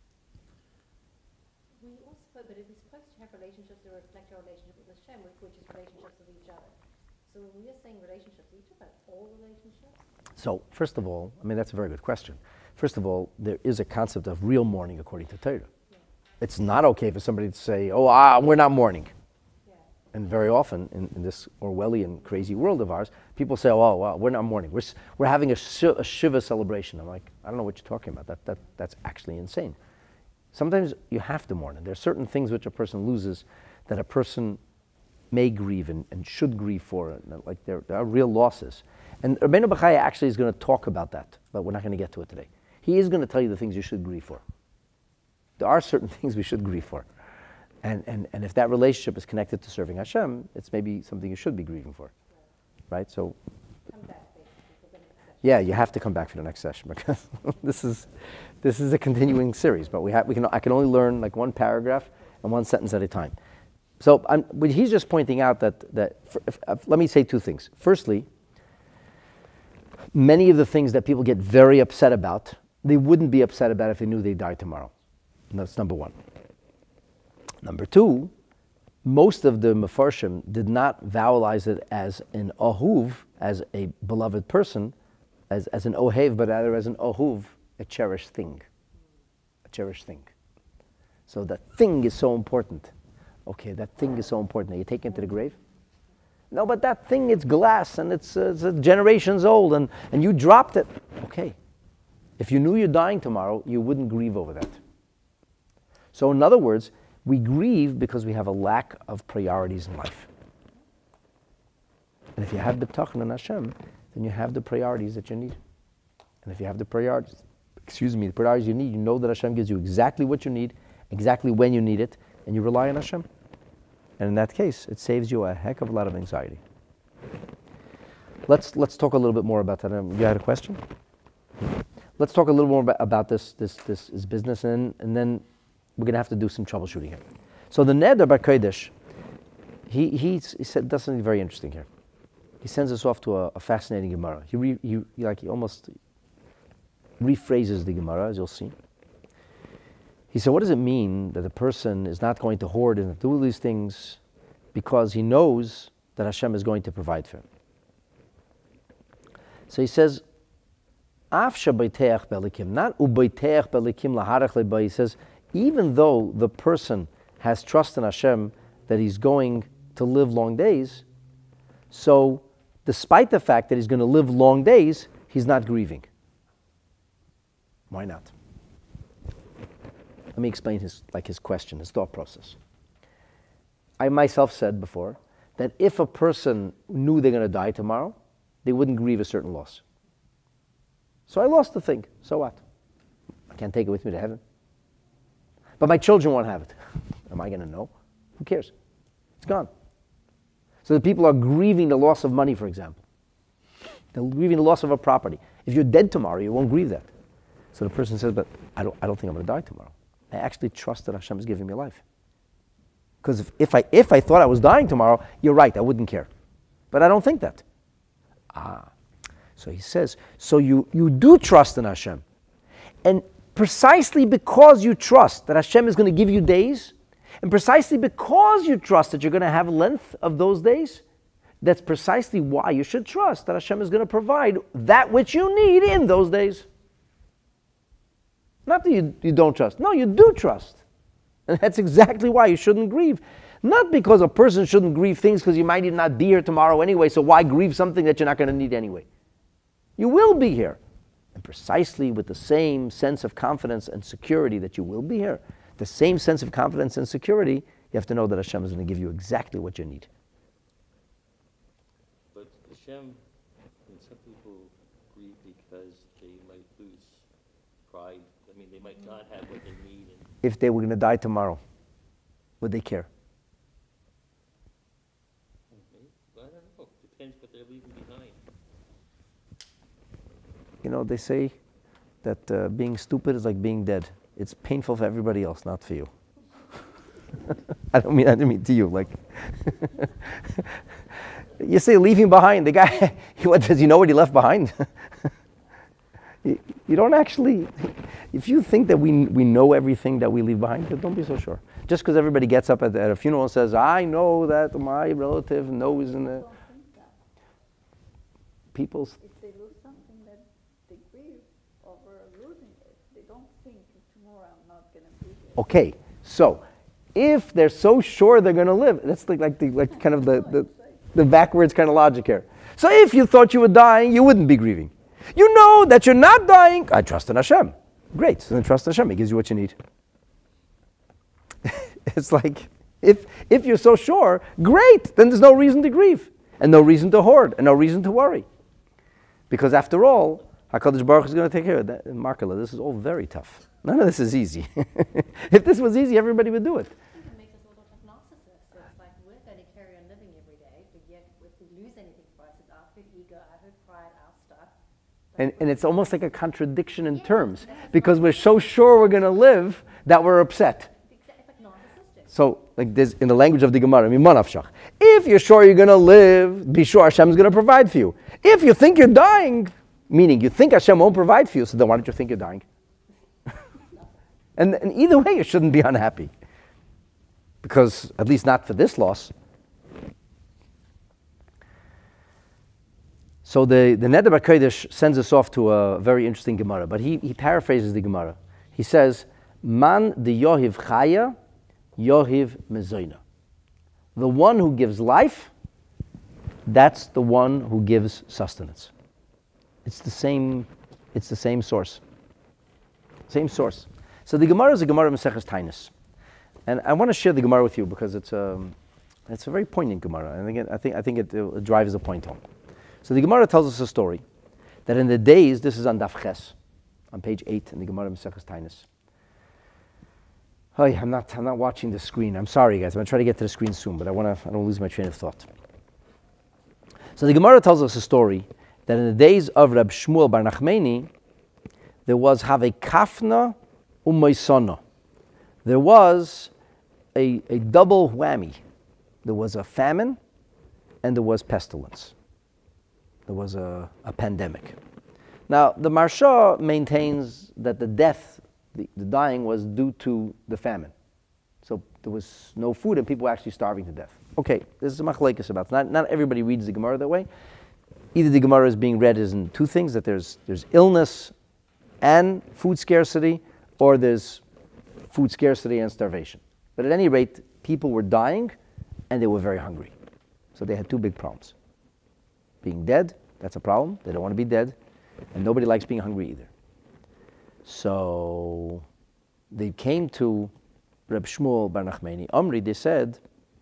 We also, but it is supposed to have relationships that reflect our relationship with Hashem, which is relationships with each other. So when we are saying relationships, are we talking about all relationships? So first of all, I mean, that's a very good question. First of all, there is a concept of real mourning according to Torah. Yeah. It's not okay for somebody to say, oh, ah, we're not mourning. Yeah. And very often in, in this Orwellian crazy world of ours, people say, oh, well, we're not mourning. We're, we're having a, sh- a Shiva celebration. I'm like, I don't know what you're talking about. That, that, that's actually insane. Sometimes you have to mourn. And there are certain things which a person loses that a person may grieve and, and should grieve for. And like there, there are real losses. And Rabbeinu Bechaya actually is going to talk about that, but we're not going to get to it today. He is going to tell you the things you should grieve for. There are certain things we should grieve for. And, and, and if that relationship is connected to serving Hashem, it's maybe something you should be grieving for. Right? So, come back, basically, for the next session. Yeah, you have to come back for the next session because this is this is a continuing series. But we have we can I can only learn like one paragraph and one sentence at a time. So I'm, but he's just pointing out that that for, if, uh, let me say two things. Firstly, many of the things that people get very upset about, they wouldn't be upset about if they knew they died tomorrow. And that's number one. Number two, most of the Mefarshim did not vowelize it as an ahuv, as a beloved person, as, as an ohev, but rather as an ahuv, a cherished thing. A cherished thing. So that thing is so important. Okay, that thing is so important. Are you taking it to the grave? No, but that thing, it's glass and it's, uh, it's uh, generations old and, and you dropped it. Okay. If you knew you're dying tomorrow, you wouldn't grieve over that. So in other words, we grieve because we have a lack of priorities in life. And if you have bitachon in Hashem, then you have the priorities that you need. And if you have the priorities, excuse me, the priorities you need, you know that Hashem gives you exactly what you need, exactly when you need it, and you rely on Hashem. And in that case, it saves you a heck of a lot of anxiety. Let's, let's talk a little bit more about that. Um, you had a question? Let's talk a little more about, about this, this, this, this business, and, and then we're going to have to do some troubleshooting here. So the Neder Bar-Kodesh, he, he, he said, does something very interesting here. He sends us off to a, a fascinating Gemara. He, re, he, he, like, he almost rephrases the Gemara, as you'll see. He said, what does it mean that a person is not going to hoard and do these things because he knows that Hashem is going to provide for him? So he says, Af shebayteach belikim, not ubayteach belikim laharach lebay. He says, even though the person has trust in Hashem that he's going to live long days, so despite the fact that he's going to live long days, he's not grieving. Why not? Let me explain his, like his question, his thought process. I myself said before that if a person knew they're going to die tomorrow, they wouldn't grieve a certain loss. So I lost the thing. So what? I can't take it with me to heaven. But my children won't have it. Am I going to know? Who cares? It's gone. So the people are grieving the loss of money, for example. They're grieving the loss of a property. If you're dead tomorrow, you won't grieve that. So the person says, but I don't, I don't think I'm going to die tomorrow. I actually trust that Hashem is giving me life. Because if, if, I, if I thought I was dying tomorrow, you're right, I wouldn't care. But I don't think that. Ah. So he says, so you, you do trust in Hashem. And precisely because you trust that Hashem is going to give you days, and precisely because you trust that you're going to have length of those days, that's precisely why you should trust that Hashem is going to provide that which you need in those days. Not that you, you don't trust. No, you do trust. And that's exactly why you shouldn't grieve. Not because a person shouldn't grieve things because you might not be here tomorrow anyway, so why grieve something that you're not going to need anyway? You will be here. And precisely with the same sense of confidence and security that you will be here, the same sense of confidence and security, you have to know that Hashem is going to give you exactly what you need. But Hashem, and some people grieve because they might lose pride. I mean, they might not have what they need. And if they were going to die tomorrow, would they care? maybe, I don't know. Depends what they're leaving behind. You know, they say that uh, being stupid is like being dead. It's painful for everybody else, not for you. I don't mean I don't mean to you. Like you say, leaving behind the guy. What, does he know what he left behind? you, you don't actually. If you think that we we know everything that we leave behind, then don't be so sure. Just because everybody gets up at, at a funeral and says, "I know that my relative knows," in the people's. If they lose something, that they grieve over losing it. They don't think tomorrow I'm not going to be here. Okay, so if they're so sure they're going to live, that's like, like the like kind of the, the, the backwards kind of logic here. So if you thought you were dying, you wouldn't be grieving. You know that you're not dying. I trust in Hashem. Great, so then trust Hashem. He gives you what you need. It's like, if if you're so sure, great, then there's no reason to grieve, and no reason to hoard, and no reason to worry. Because after all, HaKadosh Baruch Hu is going to take care of that. Markala, this is all very tough. None of this is easy. If this was easy, everybody would do it. It makes us all sort of narcissists. So it's like we're going to carry on living every day, but yet if we lose anything for us, it's our food ego, our food pride, our stuff. So And, and it's almost like a contradiction in terms, because we're so sure we're going to live that we're upset. it's like narcissistic. So, like this, in the language of the Gemara, Mimanavshach, if you're sure you're going to live, be sure Hashem is going to provide for you. If you think you're dying, meaning you think Hashem won't provide for you, so then why don't you think you're dying? and, and either way, you shouldn't be unhappy. Because, at least not for this loss. So the, the Neder Bar-Kodesh sends us off to a very interesting Gemara, but he, he paraphrases the Gemara. He says, Man de Yohiv Chaya, Yohiv Mezoina. the one who gives life, that's the one who gives sustenance. It's the same, it's the same source. Same source. So the Gemara is a Gemara Maseches Taanis. And I want to share the Gemara with you because it's a, it's a very poignant Gemara. And again, I think, I think it, it drives the point home. So the Gemara tells us a story that in the days, this is on Daf Ches, on page eight in the Gemara Maseches Taanis. Oh, yeah, I'm not, I'm not watching the screen. I'm sorry, guys. I'm going to try to get to the screen soon, but I want to, I don't lose my train of thought. So the Gemara tells us a story that in the days of Reb Shmuel Bar Nachmani, there was have a kafna u'moisona. There was a, a double whammy. There was a famine and there was pestilence. There was a, a pandemic. Now, the Marsha maintains that the death, the, the dying, was due to the famine. So there was no food and people were actually starving to death. Okay, this is a machlekes about it. Not, not everybody reads the Gemara that way. Either the Gemara is being read as in two things, that there's, there's illness and food scarcity, or there's food scarcity and starvation. But at any rate, people were dying and they were very hungry. So they had two big problems. Being dead, that's a problem. They don't want to be dead. And nobody likes being hungry either. So they came to Reb Shmuel Bar Nachmani. Omri, they said,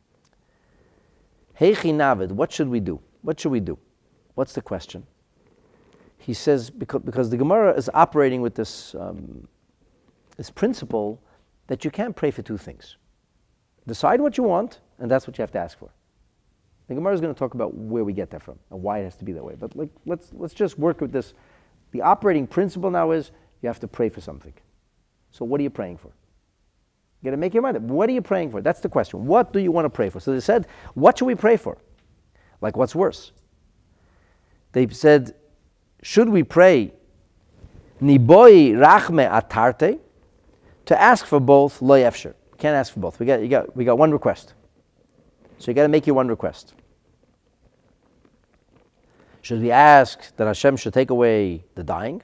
Heichi Navid, what should we do? What should we do? What's the question? He says, because, because the Gemara is operating with this, um, this principle that you can't pray for two things. Decide what you want, and that's what you have to ask for. The Gemara is going to talk about where we get that from and why it has to be that way. But like, let's, let's just work with this. The operating principle now is you have to pray for something. So what are you praying for? You got to make your mind up. What are you praying for? That's the question. What do you want to pray for? So they said, what should we pray for? Like, what's worse? They said, should we pray Niboi Rachme Atarte? To ask for both, Lo Yefsher. Can't ask for both. We got, you got, we got one request. So you got to make your one request. Should we ask that Hashem should take away the dying?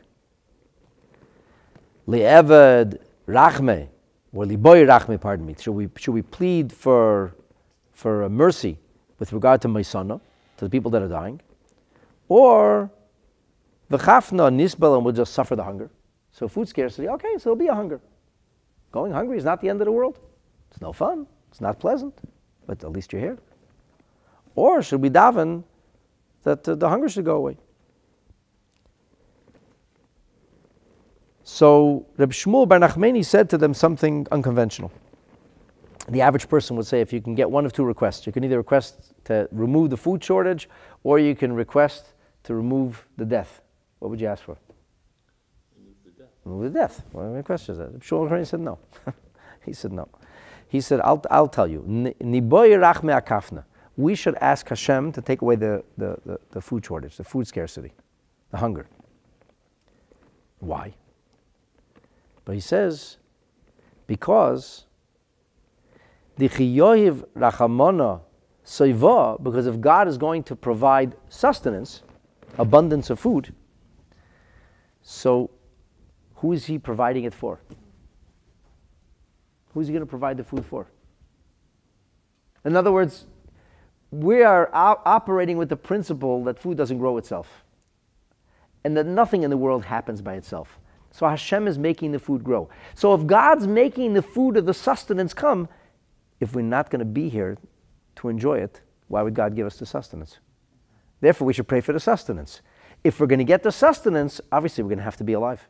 Li'eved Rachme, or Liboy Rachme, pardon me. Should we, should we plead for, for a mercy with regard to Maisana, to the people that are dying? Or V'chafna Nisbel, and we'll just suffer the hunger. So food scarcity, okay, so there'll be a hunger. Going hungry is not the end of the world. It's no fun. It's not pleasant. But at least you're here. Or should we daven that uh, the hunger should go away? So Reb Shmuel Bar Nachmani said to them something unconventional. The average person would say, if you can get one of two requests, you can either request to remove the food shortage, or you can request to remove the death. What would you ask for? Remove the death. Remove the death. What well, question is that? Reb Shmuel Bar Nachmani said no. He said no. He said, I'll, I'll tell you. Niboy Rachme Akafna. We should ask Hashem to take away the, the, the, the food shortage, the food scarcity, the hunger. Why? But he says, because the chiyohiv rachamona soiva, because if God is going to provide sustenance, abundance of food, so who is he providing it for? Who's he going to provide the food for? In other words, we are op- operating with the principle that food doesn't grow itself and that nothing in the world happens by itself. So Hashem is making the food grow. So if God's making the food or the sustenance come, if we're not going to be here to enjoy it, why would God give us the sustenance? Therefore, we should pray for the sustenance. If we're going to get the sustenance, obviously we're going to have to be alive.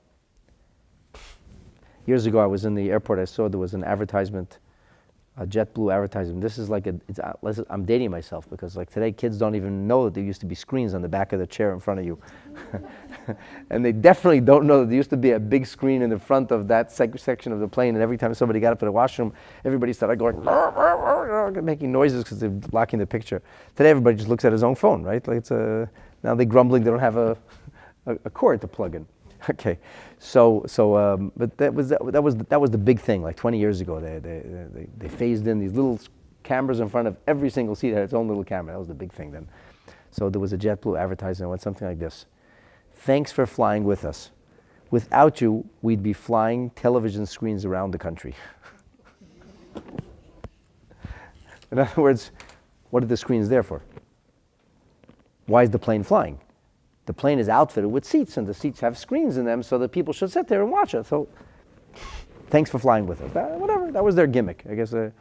Years ago, I was in the airport. I saw there was an advertisement, a JetBlue advertisement. This is like a, it's, uh, I'm dating myself because like today, kids don't even know that there used to be screens on the back of the chair in front of you. And they definitely don't know that there used to be a big screen in the front of that sec- section of the plane. And every time somebody got up in the washroom, everybody started going, making noises because they're blocking the picture. Today, everybody just looks at his own phone, right? Like it's a, now they're grumbling they don't have a, a, a cord to plug in. Okay, so so um, but that was that, that was that was the big thing. Like twenty years ago, they they, they they phased in these little cameras in front of every single seat had its own little camera. That was the big thing then. So there was a JetBlue advertisement that went something like this: "Thanks for flying with us. Without you, we'd be flying television screens around the country." In other words, what are the screens there for? Why is the plane flying? The plane is outfitted with seats, and the seats have screens in them so that people should sit there and watch it. So, thanks for flying with us. That, whatever, that was their gimmick. I guess uh,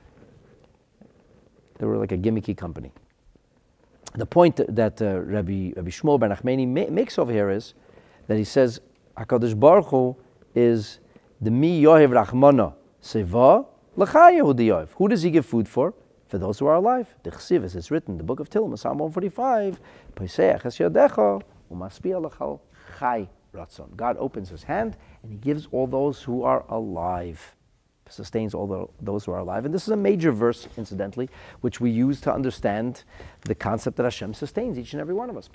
they were like a gimmicky company. The point that, that uh, Rabbi, Rabbi Shmuel Bar Nachmani ma- makes over here is that he says, HaKadosh Baruch Hu is the mi yohev rachmana seva l'cha Yehudi yohev. Who does he give food for? For those who are alive. The Chesiv, as it's written, the book of Tehillim, Psalm one forty-five, Poiseach es yadecha umaspia l'chal chai ratzon. God opens his hand and he gives all those who are alive. Sustains all the, those who are alive. And this is a major verse, incidentally, which we use to understand the concept that Hashem sustains each and every one of us.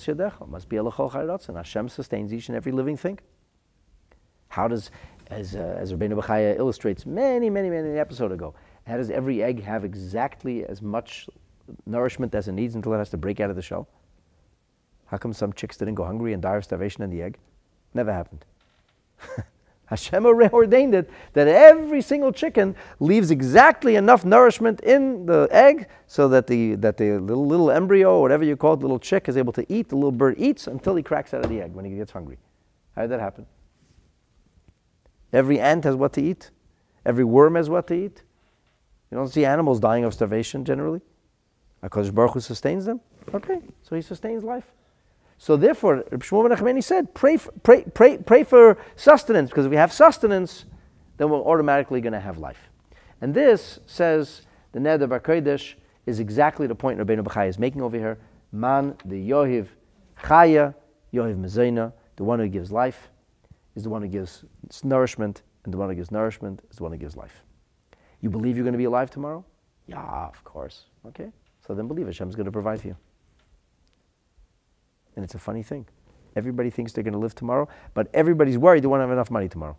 Hashem sustains each and every living thing. How does, as, uh, as Rabbeinu Bechaya illustrates many, many, many episodes ago, how does every egg have exactly as much nourishment as it needs until it has to break out of the shell? How come some chicks didn't go hungry and die of starvation in the egg? Never happened. Hashem ordained it that every single chicken leaves exactly enough nourishment in the egg so that the that the little little embryo, or whatever you call it, the little chick, is able to eat. The little bird eats until he cracks out of the egg when he gets hungry. How did that happen? Every ant has what to eat. Every worm has what to eat. You don't see animals dying of starvation generally. HaKadosh Baruch Hu sustains them. Okay, so he sustains life. So therefore, Reb Shmuel Bar Nachmani said, pray for, pray, pray, pray for sustenance, because if we have sustenance, then we're automatically going to have life. And this, says the Neder Bar Kodesh, is exactly the point Rabbeinu Bechaya is making over here. Man, the Yohiv Chaya, Yohiv Mezena, the one who gives life, is the one who gives nourishment, and the one who gives nourishment is the one who gives life. You believe you're going to be alive tomorrow? Yeah, of course. Okay, so then believe Hashem's going to provide for you. And it's a funny thing. Everybody thinks they're going to live tomorrow, but everybody's worried they won't have enough money tomorrow.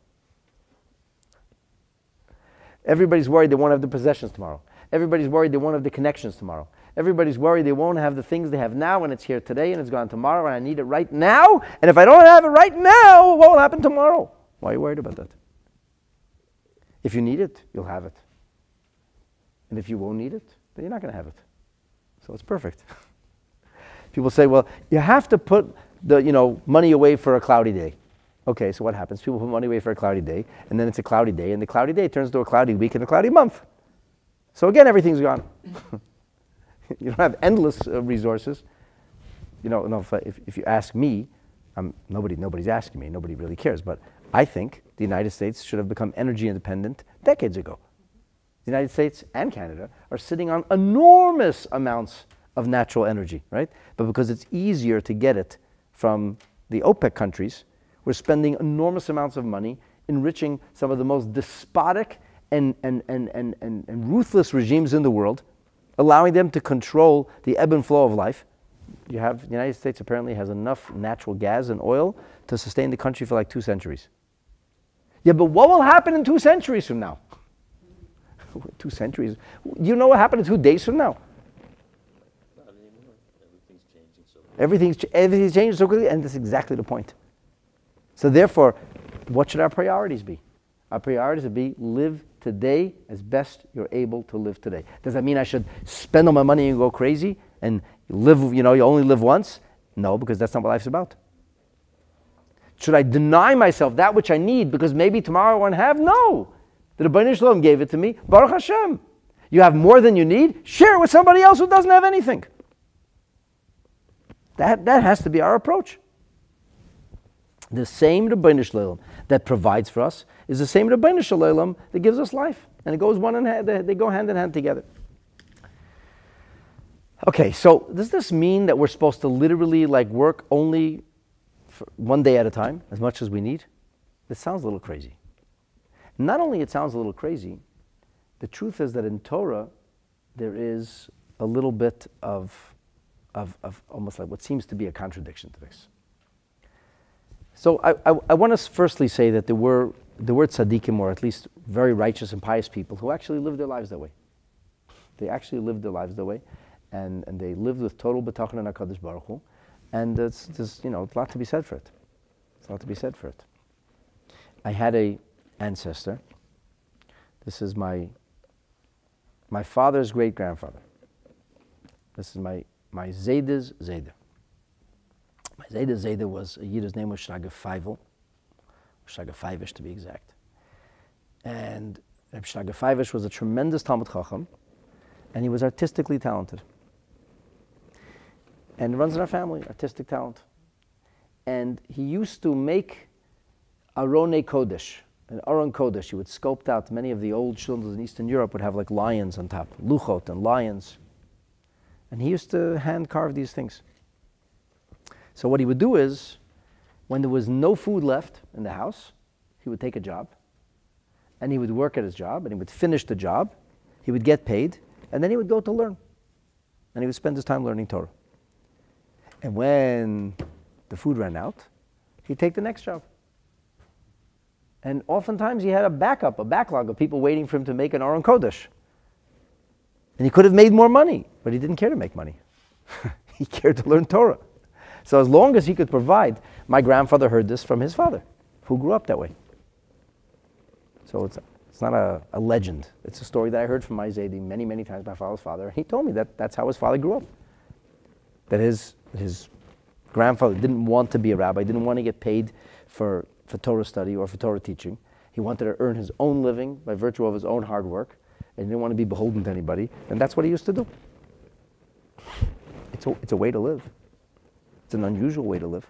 Everybody's worried they won't have the possessions tomorrow. Everybody's worried they won't have the connections tomorrow. Everybody's worried they won't have the things they have now, and it's here today and it's gone tomorrow, and I need it right now. And if I don't have it right now, what will happen tomorrow? Why are you worried about that? If you need it, you'll have it. And if you won't need it, then you're not going to have it. So it's perfect. People say, well, you have to put the, you know, money away for a cloudy day. Okay, so what happens? People put money away for a cloudy day, and then it's a cloudy day, and the cloudy day turns into a cloudy week and a cloudy month. So again, everything's gone. You don't have endless uh, resources. You know, no, if, if, if you ask me, I'm, nobody, nobody's asking me, nobody really cares, but I think the United States should have become energy independent decades ago. The United States and Canada are sitting on enormous amounts of natural energy, right? But because it's easier to get it from the OPEC countries, we're spending enormous amounts of money enriching some of the most despotic and, and, and, and, and, and ruthless regimes in the world, allowing them to control the ebb and flow of life. You have, the United States apparently has enough natural gas and oil to sustain the country for like two centuries. Yeah, but what will happen in two centuries from now? Two centuries? You know what happened in two days from now? Not anymore. Everything's changing so quickly. Everything's, everything's changing so quickly, and that's exactly the point. So therefore, what should our priorities be? Our priorities would be live today as best you're able to live today. Does that mean I should spend all my money and go crazy and live, you know, you only live once? No, because that's not what life's about. Should I deny myself that which I need because maybe tomorrow I won't have? No. The Rebbeinu Shalom gave it to me. Baruch Hashem. You have more than you need, share it with somebody else who doesn't have anything. That, that has to be our approach. The same Rebbeinu Shalom that provides for us is the same Rebbeinu Shalom that gives us life. And it goes one in hand, they go hand in hand together. Okay, so does this mean that we're supposed to literally like work only for one day at a time, as much as we need? This sounds a little crazy. Not only it sounds a little crazy, the truth is that in Torah, there is a little bit of, of, of almost like what seems to be a contradiction to this. So I, I, I want to firstly say that there were, there were tzaddikim, or at least very righteous and pious people, who actually lived their lives that way. They actually lived their lives that way, and, and they lived with total bitachon and HaKadosh Baruch Hu, and it's, there's, you know, a lot to be said for it. There's a lot to be said for it. I had a ancestor. This is my my father's great-grandfather. This is my, my Zayda's Zayda. My Zayda's Zayda was, a Yid's name was Shraga Feivel, Shraga Feivish to be exact. And Shraga Feivish was a tremendous Talmud Chacham, and he was artistically talented. And it runs in our family, artistic talent. And he used to make Arone Kodesh. An Aron Kodesh, he would sculpt out, many of the old shulchan in Eastern Europe would have like lions on top, luchot and lions. And he used to hand carve these things. So what he would do is, when there was no food left in the house, he would take a job, and he would work at his job, and he would finish the job, he would get paid, and then he would go to learn. And he would spend his time learning Torah. And when the food ran out, he'd take the next job. And oftentimes he had a backup, a backlog of people waiting for him to make an Aron Kodesh. And he could have made more money, but he didn't care to make money. He cared to learn Torah. So as long as he could provide, my grandfather heard this from his father, who grew up that way. So it's, it's not a, a legend. It's a story that I heard from my Zaydi many, many times, my father's father. He told me that that's how his father grew up. That his, his grandfather didn't want to be a rabbi, didn't want to get paid for for Torah study or for Torah teaching. He wanted to earn his own living by virtue of his own hard work, and he didn't want to be beholden to anybody, and that's what he used to do. It's a, it's a way to live. It's an unusual way to live.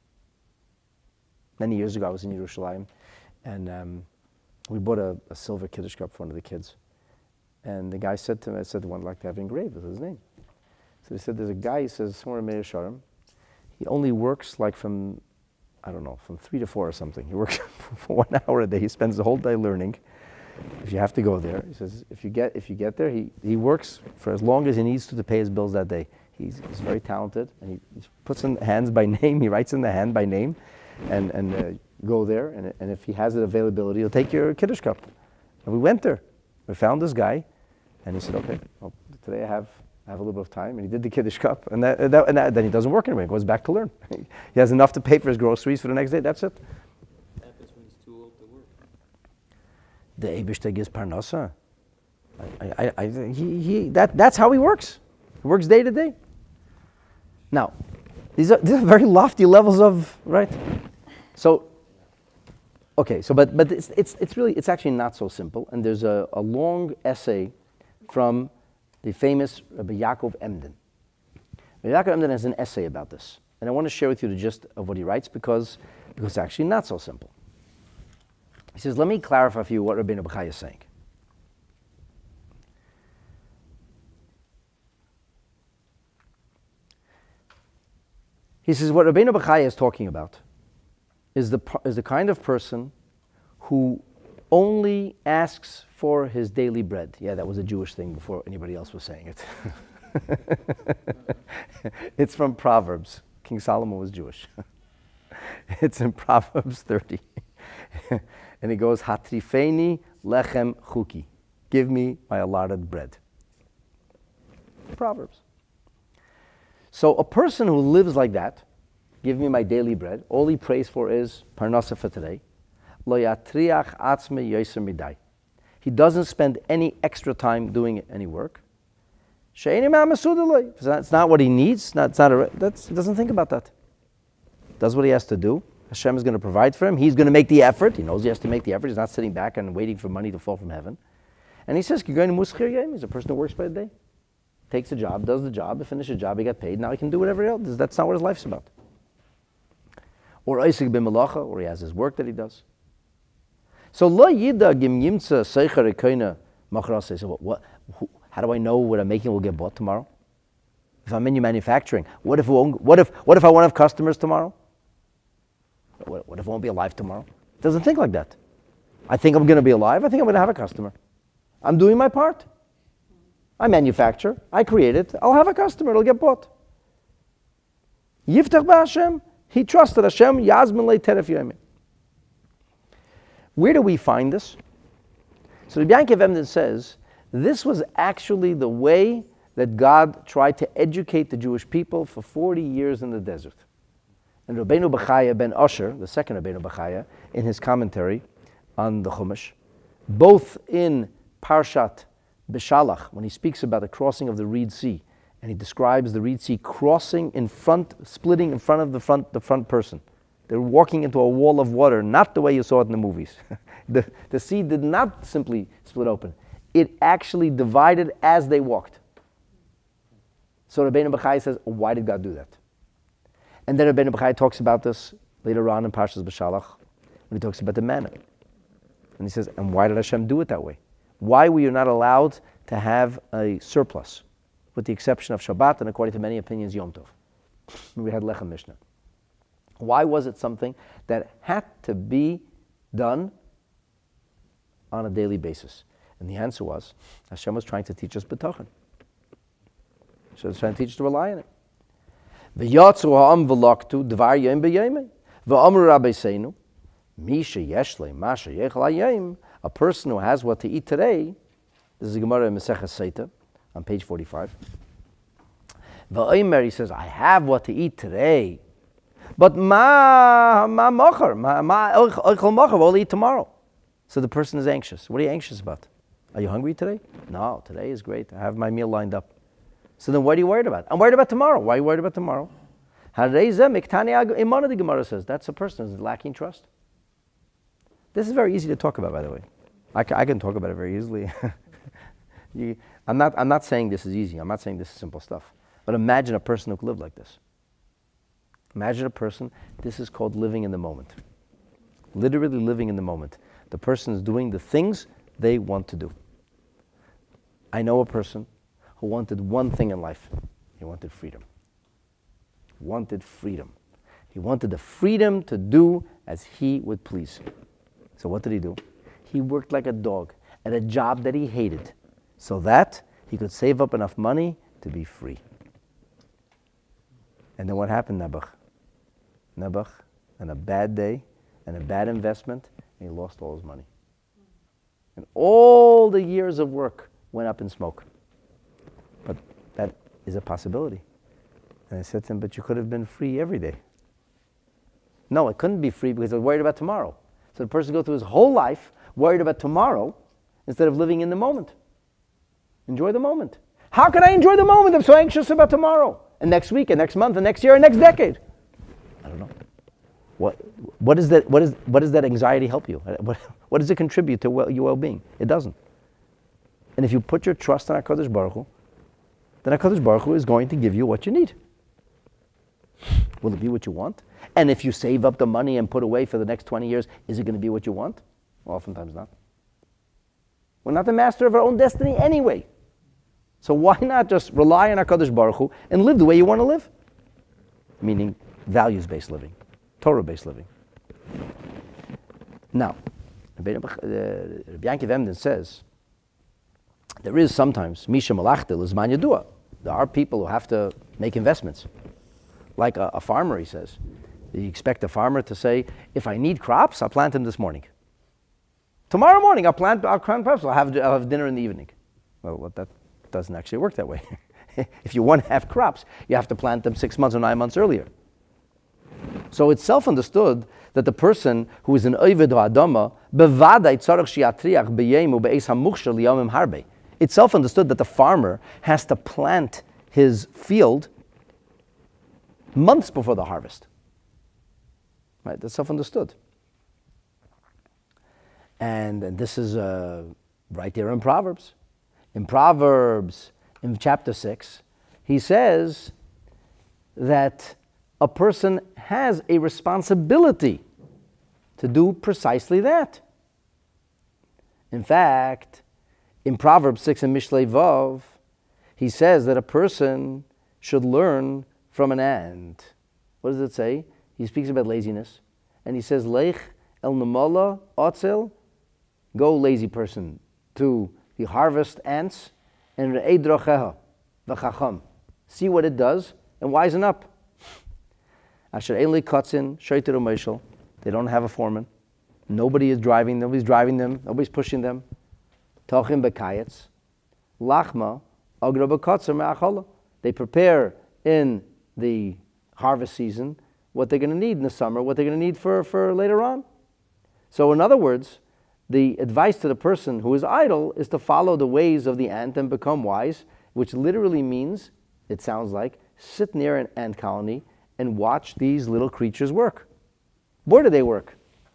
Many years ago, I was in Yerushalayim, and um, we bought a, a silver Kiddush cup for one of the kids. And the guy said to me, I said, "I'd like to have engraved with his name." So he said, there's a guy, he says, somewhere in Meir Sharim, he only works like from I don't know, from three to four or something. He works for one hour a day. He spends the whole day learning. If you have to go there, he says, if you get if you get there, he, he works for as long as he needs to to pay his bills that day. He's, he's very talented, and he, he puts in hands by name. He writes in the hand by name, and and uh, go there. And and if he has the availability, he'll take your Kiddush cup. And we went there. We found this guy, and he said, okay, well, today I have. I have a little bit of time, and he did the Kiddush cup, and, that, that, and that, then he doesn't work anymore. He goes back to learn. He has enough to pay for his groceries for the next day. That's it. What happens when he's too old to work? The Eibishter gives parnasa. I, I, I, he, he, that, that's how he works. He works day to day. Now, these are, these are very lofty levels of, right? So, okay, so, but, but it's, it's, it's really, it's actually not so simple, and there's a, a long essay from the famous Rabbi Yaakov Emden. Rabbi Yaakov Emden has an essay about this. And I want to share with you the gist of what he writes because, because it's actually not so simple. He says, let me clarify for you what Rabbeinu Bachai is saying. He says, what Rabbeinu Bachai is talking about is the, is the kind of person who only asks for his daily bread. Yeah, that was a Jewish thing before anybody else was saying it. It's from Proverbs. King Solomon was Jewish. It's in Proverbs thirty. And it goes, Hatrifeni lechem chuki. Give me my allotted bread. Proverbs. So a person who lives like that, give me my daily bread, all he prays for is parnasa for today. Lo yatriach atzme yoser midai. He doesn't spend any extra time doing any work. It's not what he needs. Not, it's not a, that's, he doesn't think about that. Does what he has to do. Hashem is going to provide for him. He's going to make the effort. He knows he has to make the effort. He's not sitting back and waiting for money to fall from heaven. And he says, he's a person who works by the day. Takes a job, does the job, finishes the job, he got paid. Now he can do whatever else. That's not what his life's about. Or Isaac ben Malacha, or he has his work that he does. So lo yida gim yimtza seicher ekoina machrase. So what? Who, how do I know what I'm making will get bought tomorrow? If I'm in manufacturing, what if what if what if I won't have customers tomorrow? What, what if I won't be alive tomorrow? It doesn't think like that. I think I'm going to be alive. I think I'm going to have a customer. I'm doing my part. I manufacture. I create it. I'll have a customer. It'll get bought. Yiftach b'Hashem. He trusted Hashem. Yazmin lei teref yomin. Where do we find this? So the Yaakov Emden says, this was actually the way that God tried to educate the Jewish people for forty years in the desert. And Rabbeinu Bachaya ben Asher, the second Rabbeinu Bachaya, in his commentary on the Chumash, both in Parshat Beshalach, when he speaks about the crossing of the Reed Sea, and he describes the Reed Sea crossing in front, splitting in front of the front, the front person. They're walking into a wall of water, not the way you saw it in the movies. the, the sea did not simply split open. It actually divided as they walked. So Rabbeinu Bachai says, why did God do that? And then Rabbeinu Bachai talks about this later on in Parshas Beshalach, when he talks about the manna. And he says, and why did Hashem do it that way? Why were you not allowed to have a surplus, with the exception of Shabbat and according to many opinions, Yom Tov? We had Lechem Mishnah. Why was it something that had to be done on a daily basis? And the answer was, Hashem was trying to teach us B'tochen. So he's trying to teach us to rely on it. V'yatzu ha'am v'laktu dvar yom b'yomei v'amru rabbeinu mi sheyesh le ma sheyech la'yom, a person who has what to eat today. This is a Gemara in Maseches Seita on page forty-five. V'omer, he says, I have what to eat today, but ma ma mocher ma ma oichel mocher, we'll eat tomorrow. So the person is anxious. What are you anxious about? Are you hungry today? No, today is great. I have my meal lined up. So then what are you worried about? I'm worried about tomorrow. Why are you worried about tomorrow? The Gemara says that's a person who's lacking trust. This is very easy to talk about, by the way. I can, I can talk about it very easily. you, I'm, not, I'm not saying this is easy. I'm not saying this is simple stuff. But imagine a person who could live like this. Imagine a person, this is called living in the moment. Literally living in the moment. The person is doing the things they want to do. I know a person who wanted one thing in life. He wanted freedom. Wanted freedom. He wanted the freedom to do as he would please. So what did he do? He worked like a dog at a job that he hated so that he could save up enough money to be free. And then what happened, Nebuch? Nebuch, and a bad day, and a bad investment, and he lost all his money. And all the years of work went up in smoke. But that is a possibility. And I said to him, but you could have been free every day. No, it couldn't be free because I was worried about tomorrow. So the person goes through his whole life worried about tomorrow instead of living in the moment. Enjoy the moment. How can I enjoy the moment? I'm so anxious about tomorrow, and next week, and next month, and next year, and next decade. I don't know. What, what, is that, what, is, what does that anxiety help you? What, what does it contribute to well, your well-being? It doesn't. And if you put your trust in HaKadosh Baruch Hu, then HaKadosh Baruch Hu is going to give you what you need. Will it be what you want? And if you save up the money and put away for the next twenty years, is it going to be what you want? Well, oftentimes not. We're not the master of our own destiny anyway. So why not just rely on HaKadosh Baruch Hu and live the way you want to live? Meaning values-based living, Torah-based living. Now, Rabbi Yankiv Emden says, there is sometimes, Misha Malachtil is Man Yadua. There are people who have to make investments. Like a, a farmer, he says. You expect a farmer to say, if I need crops, I'll plant them this morning. Tomorrow morning, I'll plant, I'll plant crops, I'll have, I'll have dinner in the evening. Well, what, that doesn't actually work that way. If you want to have crops, you have to plant them six months or nine months earlier. So it's self-understood that the person who is an Oved Ha'adama, bevadai tzarech shiatriach b'yemu be'eis hamuchshel liyomim harbe. It's self-understood that the farmer has to plant his field months before the harvest. Right? That's self-understood. And, and this is uh, right there in Proverbs. In Proverbs, in chapter six, he says that a person has a responsibility to do precisely that. In fact, in Proverbs six and Mishlei Vav, he says that a person should learn from an ant. What does it say? He speaks about laziness. And he says, Leich el nemala otzel, go lazy person to the harvest ants, and re'ei drocheha v'chacham. See what it does and wisen up. Asher eli katzin shoiter u'meishel. They don't have a foreman. Nobody is driving them. Nobody's driving them. Nobody's pushing them. Tochim bekayetz. Lachma agra b'katzer me'achala. They prepare in the harvest season what they're going to need in the summer, what they're going to need for, for later on. So in other words, the advice to the person who is idle is to follow the ways of the ant and become wise, which literally means, it sounds like, sit near an ant colony and watch these little creatures work. Where do they work?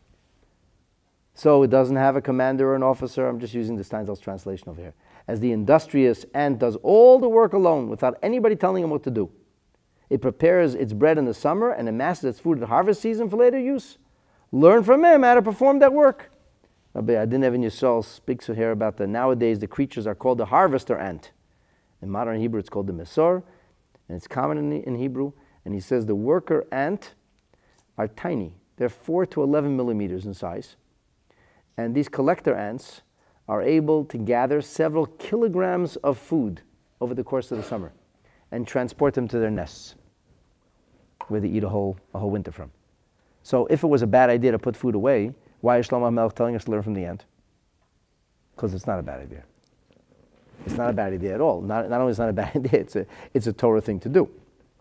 So it doesn't have a commander or an officer. I'm just using the Steinsaltz translation over here. As the industrious ant does all the work alone without anybody telling him what to do. It prepares its bread in the summer and amasses its food at harvest season for later use. Learn from him how to perform that work. Rabbi Adin Even Yisrael speaks here about that nowadays the creatures are called the harvester ant. In modern Hebrew it's called the mesor, and it's common in, in Hebrew. And he says the worker ant are tiny. They're four to eleven millimeters in size. And these collector ants are able to gather several kilograms of food over the course of the summer and transport them to their nests, where they eat a whole, a whole winter from. So if it was a bad idea to put food away, why is Shlomo HaMelech telling us to learn from the ant? Because it's not a bad idea. It's not a bad idea at all. Not, not only is it not a bad idea, it's a, it's a Torah thing to do.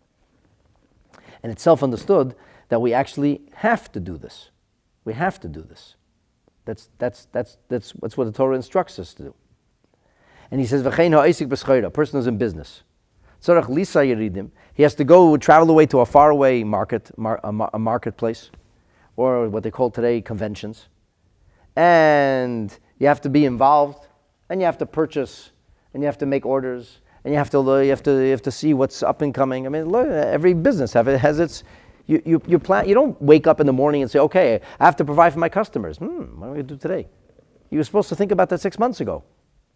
And it's self-understood that we actually have to do this. We have to do this. That's, that's, that's, that's, that's what the Torah instructs us to do. And he says, "V'chein ha'isik b'schayra," a person who's in business. Tzarech lisa yeridim. He has to go travel away to a faraway market, mar, a, a marketplace, or what they call today conventions. And you have to be involved, and you have to purchase, and you have to make orders, and you have to you have to you have to see what's up and coming. I mean, look, every business have it has its. You, you, you, plan, you don't wake up in the morning and say, okay, I have to provide for my customers. Hmm, what am I going to do today? You were supposed to think about that six months ago.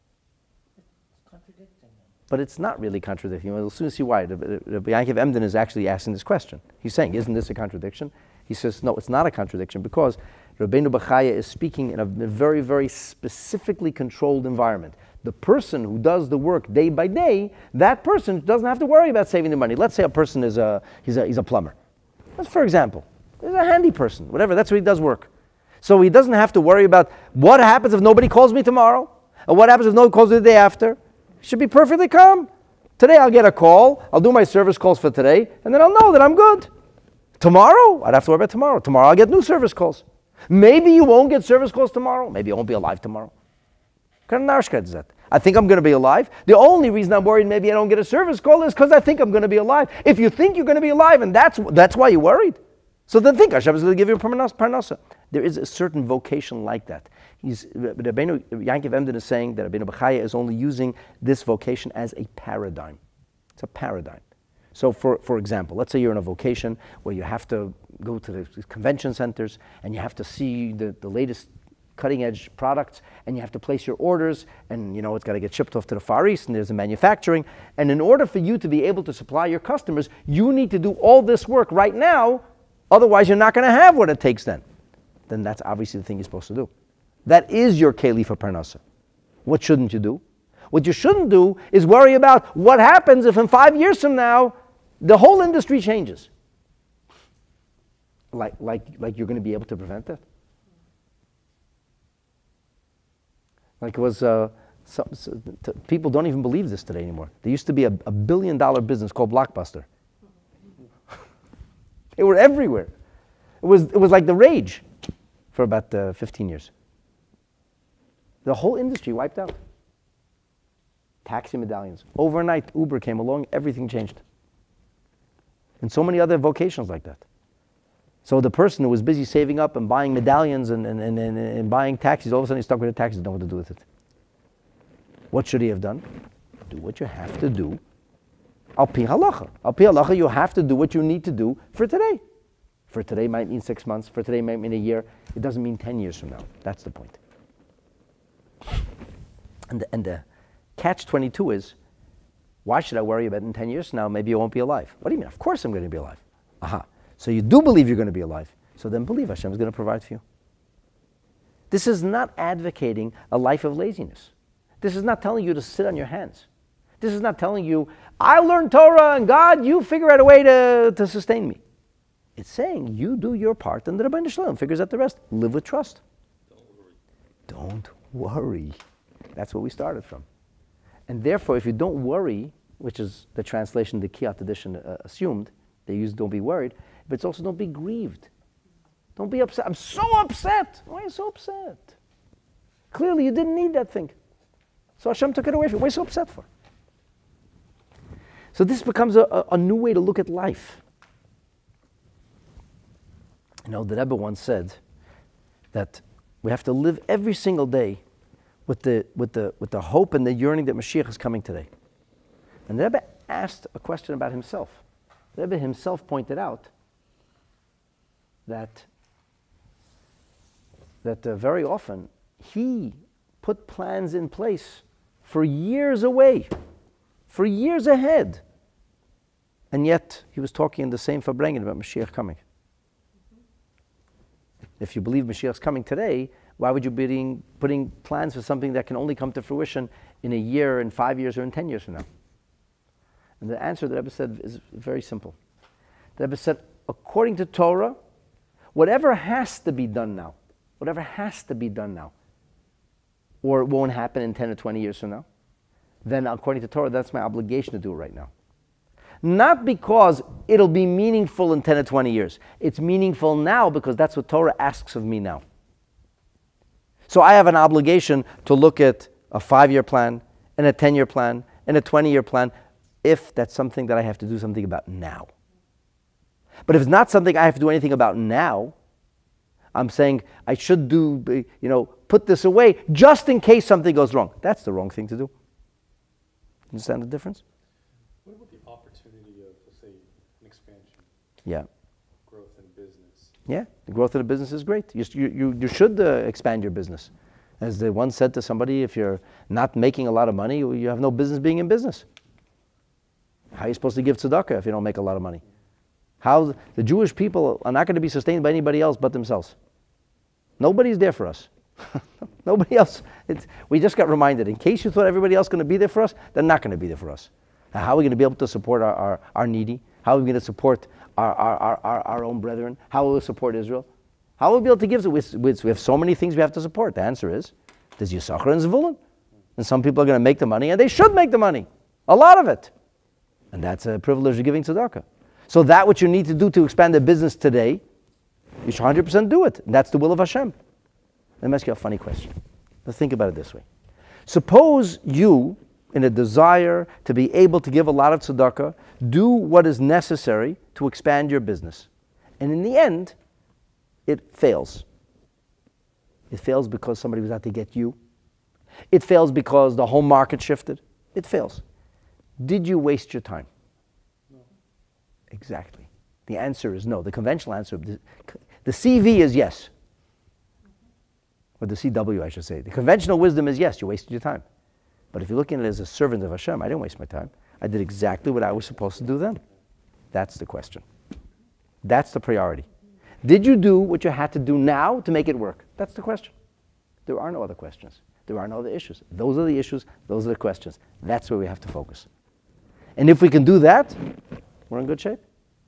It's contradicting them. But it's not really contradicting. We'll soon see why. Rabbi Yankov Emden is actually asking this question. He's saying, isn't this a contradiction? He says, no, it's not a contradiction because Rabbeinu Bachaya is speaking in a very, very specifically controlled environment. The person who does the work day by day, that person doesn't have to worry about saving the money. Let's say a person is a, he's a, he's a plumber. That's for example. He's a handy person, whatever, that's what he does work. So he doesn't have to worry about what happens if nobody calls me tomorrow, or what happens if nobody calls me the day after. He should be perfectly calm. Today I'll get a call, I'll do my service calls for today, and then I'll know that I'm good. Tomorrow, I'd have to worry about tomorrow. Tomorrow I'll get new service calls. Maybe you won't get service calls tomorrow. Maybe you won't be alive tomorrow. What kind of narshkeit is that? I think I'm going to be alive. The only reason I'm worried maybe I don't get a service call is because I think I'm going to be alive. If you think you're going to be alive, and that's that's why you're worried, so then think Hashem is going to give you a parnasa. There is a certain vocation like that. He's, Rabbeinu Yankov Emden is saying that Rabbeinu Bachaya is only using this vocation as a paradigm. It's a paradigm. So for, for example, let's say you're in a vocation where you have to go to the convention centers and you have to see the, the latest cutting edge products, and you have to place your orders, and you know it's got to get shipped off to the Far East, and there's a manufacturing. And in order for you to be able to supply your customers, you need to do all this work right now, otherwise you're not going to have what it takes then. Then that's obviously the thing you're supposed to do. That is your keli for parnasa. What shouldn't you do? What you shouldn't do is worry about what happens if in five years from now, the whole industry changes. Like, like, like you're going to be able to prevent that? Like it was, uh, some, so, t- people don't even believe this today anymore. There used to be a, a billion dollar business called Blockbuster. They were everywhere. It was, it was like the rage for about uh, fifteen years. The whole industry wiped out. Taxi medallions. Overnight, Uber came along, everything changed. And so many other vocations like that. So the person who was busy saving up and buying medallions and, and, and, and, and buying taxis, all of a sudden he's stuck with the taxis, don't know what to do with it. What should he have done? Do what you have to do. Al pi halacha. Al pi halacha, you have to do what you need to do for today. For today might mean six months. For today might mean a year. It doesn't mean ten years from now. That's the point. And the, and the catch twenty-two is, why should I worry about it in ten years from now? Maybe you won't be alive. What do you mean? Of course I'm going to be alive. Aha. So you do believe you're going to be alive. So then believe Hashem is going to provide for you. This is not advocating a life of laziness. This is not telling you to sit on your hands. This is not telling you, I learned Torah and God, you figure out a way to, to sustain me. It's saying you do your part and the Rebbeinu Shalom figures out the rest. Live with trust. Don't worry. Don't worry. That's where we started from. And therefore, if you don't worry, which is the translation the Kiat edition uh, assumed, they use don't be worried, but it's also don't be grieved. Don't be upset. I'm so upset. Why are you so upset? Clearly, you didn't need that thing. So Hashem took it away from you. What are you so upset for? So this becomes a, a, a new way to look at life. You know, the Rebbe once said that we have to live every single day with the, with the, with the hope and the yearning that Mashiach is coming today. And the Rebbe asked a question about himself. The Rebbe himself pointed out that, that uh, very often he put plans in place for years away, for years ahead. And yet, he was talking in the same Farbrengen about Mashiach coming. If you believe Mashiach is coming today, why would you be putting, putting plans for something that can only come to fruition in a year, in five years, or in ten years from now? And the answer that Rebbe said is very simple. The Rebbe said, according to Torah, whatever has to be done now, whatever has to be done now, or it won't happen in ten or twenty years from now, then according to Torah, that's my obligation to do it right now. Not because it'll be meaningful in ten or twenty years. It's meaningful now because that's what Torah asks of me now. So I have an obligation to look at a five-year plan, and a ten-year plan, and a twenty-year plan, if that's something that I have to do something about now. But if it's not something I have to do anything about now, I'm saying I should do, you know, put this away just in case something goes wrong. That's the wrong thing to do. Understand the difference? What about the opportunity of, let's say, an expansion? Yeah. Growth in business. Yeah, the growth of the business is great. You, you, you should uh, expand your business. As the one said to somebody, if you're not making a lot of money, you have no business being in business. How are you supposed to give tzedakah if you don't make a lot of money? How the Jewish people are not going to be sustained by anybody else but themselves. Nobody's there for us. Nobody else. It's, we just got reminded, in case you thought everybody else was going to be there for us, they're not going to be there for us. Now, how are we going to be able to support our, our, our needy? How are we going to support our, our, our, our own brethren? How will we support Israel? How will we be able to give? We, we have so many things we have to support. The answer is, there's Yisachar and Zvulun. And some people are going to make the money, and they should make the money. A lot of it. And that's a privilege of giving tzedakah. So that what you need to do to expand the business today, you should one hundred percent do it. And that's the will of Hashem. Let me ask you a funny question. Now think about it this way. Suppose you, in a desire to be able to give a lot of tzedakah, do what is necessary to expand your business. And in the end, it fails. It fails because somebody was out to get you. It fails because the whole market shifted. It fails. Did you waste your time? No. Exactly. The answer is no. The conventional answer, the, the C V is yes. Or the C W, I should say. The conventional wisdom is yes, you wasted your time. But if you're looking at it as a servant of Hashem, I didn't waste my time. I did exactly what I was supposed to do then. That's the question. That's the priority. Did you do what you had to do now to make it work? That's the question. There are no other questions. There are no other issues. Those are the issues. Those are the questions. That's where we have to focus. And if we can do that, we're in good shape.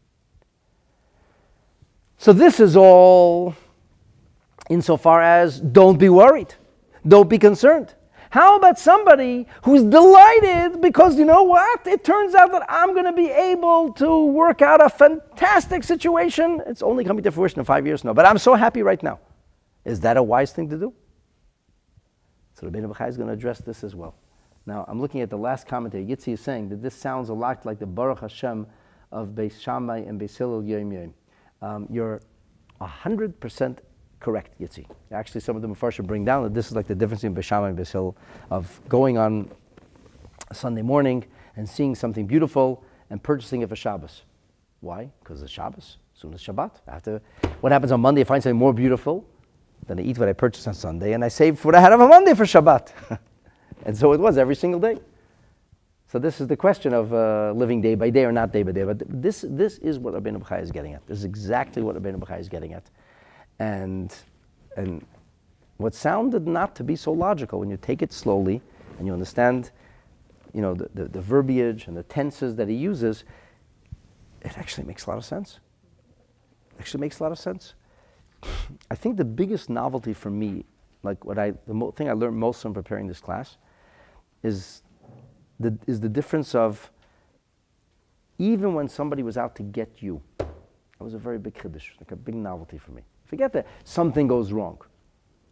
So this is all insofar as don't be worried. Don't be concerned. How about somebody who's delighted because, you know what? It turns out that I'm going to be able to work out a fantastic situation. It's only coming to fruition in five years now, but I'm so happy right now. Is that a wise thing to do? So Rabbeinu Bachai is going to address this as well. Now, I'm looking at the last commentary. Yitzi is saying that this sounds a lot like the Baruch Hashem of Beis Shammai and Beis Hillel Yom Yom. Um, you're one hundred percent correct, Yitzi. Actually, some of the Mefarshim bring down that this is like the difference between Beis Shammai and Beis Hillel of going on a Sunday morning and seeing something beautiful and purchasing it for Shabbos. Why? Because it's Shabbos. Soon as Shabbat. I have to, what happens on Monday? I find something more beautiful, then I eat what I purchased on Sunday, and I save what I had on Monday for Shabbat. And so it was every single day. So this is the question of uh, living day by day or not day by day. But this, this is what Rabbeinu Bachai is getting at. This is exactly what Rabbeinu Bachai is getting at. And, and what sounded not to be so logical, when you take it slowly and you understand, you know, the, the, the verbiage and the tenses that he uses, it actually makes a lot of sense. It actually makes a lot of sense. I think the biggest novelty for me, like what I, the mo- thing I learned most from preparing this class, is the, is the difference of even when somebody was out to get you. That was a very big chiddush, like a big novelty for me. Forget that something goes wrong.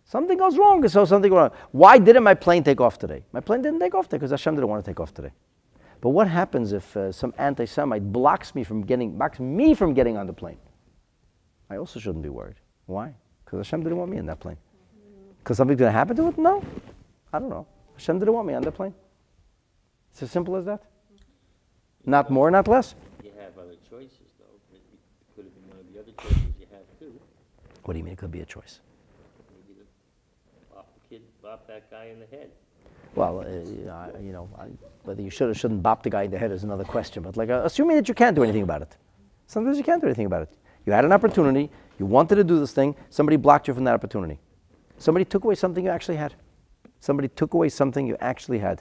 Something goes wrong, so something wrong. Why didn't my plane take off today? My plane didn't take off today because Hashem didn't want to take off today. But what happens if uh, some anti-Semite blocks me from getting, blocks me from getting on the plane? I also shouldn't be worried. Why? Because Hashem didn't want me in that plane. Because something's going to happen to it? No. I don't know. Hashem didn't want me on the plane. It's as simple as that. Not more, not less. You have other choices, though. It it could have been one of the other choices you have, too. What do you mean it could be a choice? Maybe to bop the kid, bop that guy in the head. Well, uh, you know, I, whether you should or shouldn't bop the guy in the head is another question. But like, uh, assuming that you can't do anything about it. Sometimes you can't do anything about it. You had an opportunity. You wanted to do this thing. Somebody blocked you from that opportunity. Somebody took away something you actually had. Somebody took away something you actually had.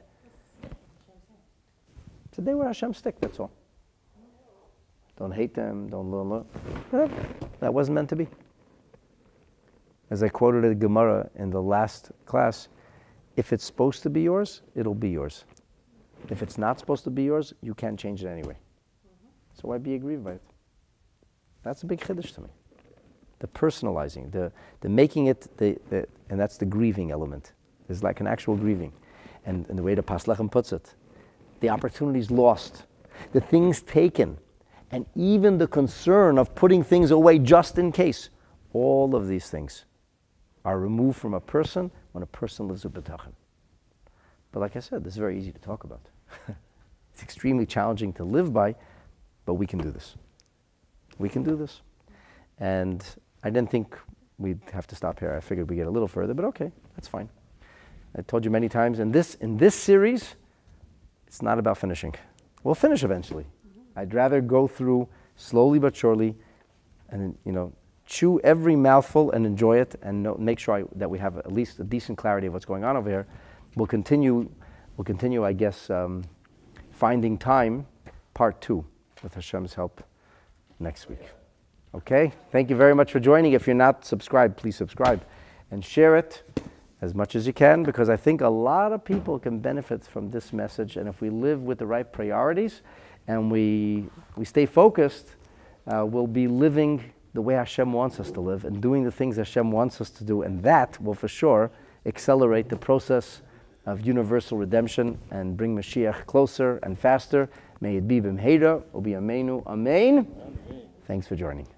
Today we're Hashem's stick, that's all. Don't hate them, don't learn, learn. That wasn't meant to be. As I quoted a Gemara in the last class, if it's supposed to be yours, it'll be yours. If it's not supposed to be yours, you can't change it anyway. So why be aggrieved by it? That's a big chiddush to me. The personalizing, the, the making it, the, the, and that's the grieving element. It's like an actual grieving. And, and the way the Pas Lechem puts it, the opportunities lost, the things taken, and even the concern of putting things away just in case. All of these things are removed from a person when a person lives with bitachon. But like I said, this is very easy to talk about. It's extremely challenging to live by, but we can do this. We can do this. And I didn't think we'd have to stop here. I figured we'd get a little further, but okay, that's fine. I told you many times, in this, in this series, it's not about finishing. We'll finish eventually. Mm-hmm. I'd rather go through slowly but surely and, you know, chew every mouthful and enjoy it and know, make sure I, that we have at least a decent clarity of what's going on over here. We'll continue, we'll continue, I guess, um, Finding Time, part two, with Hashem's help next week. Okay? Thank you very much for joining. If you're not subscribed, please subscribe and share it as much as you can, because I think a lot of people can benefit from this message. And if we live with the right priorities and we, we stay focused, uh, we'll be living the way Hashem wants us to live and doing the things Hashem wants us to do. And that will for sure accelerate the process of universal redemption and bring Mashiach closer and faster. May it be b'mheira, u'biyameinu, amen. Thanks for joining.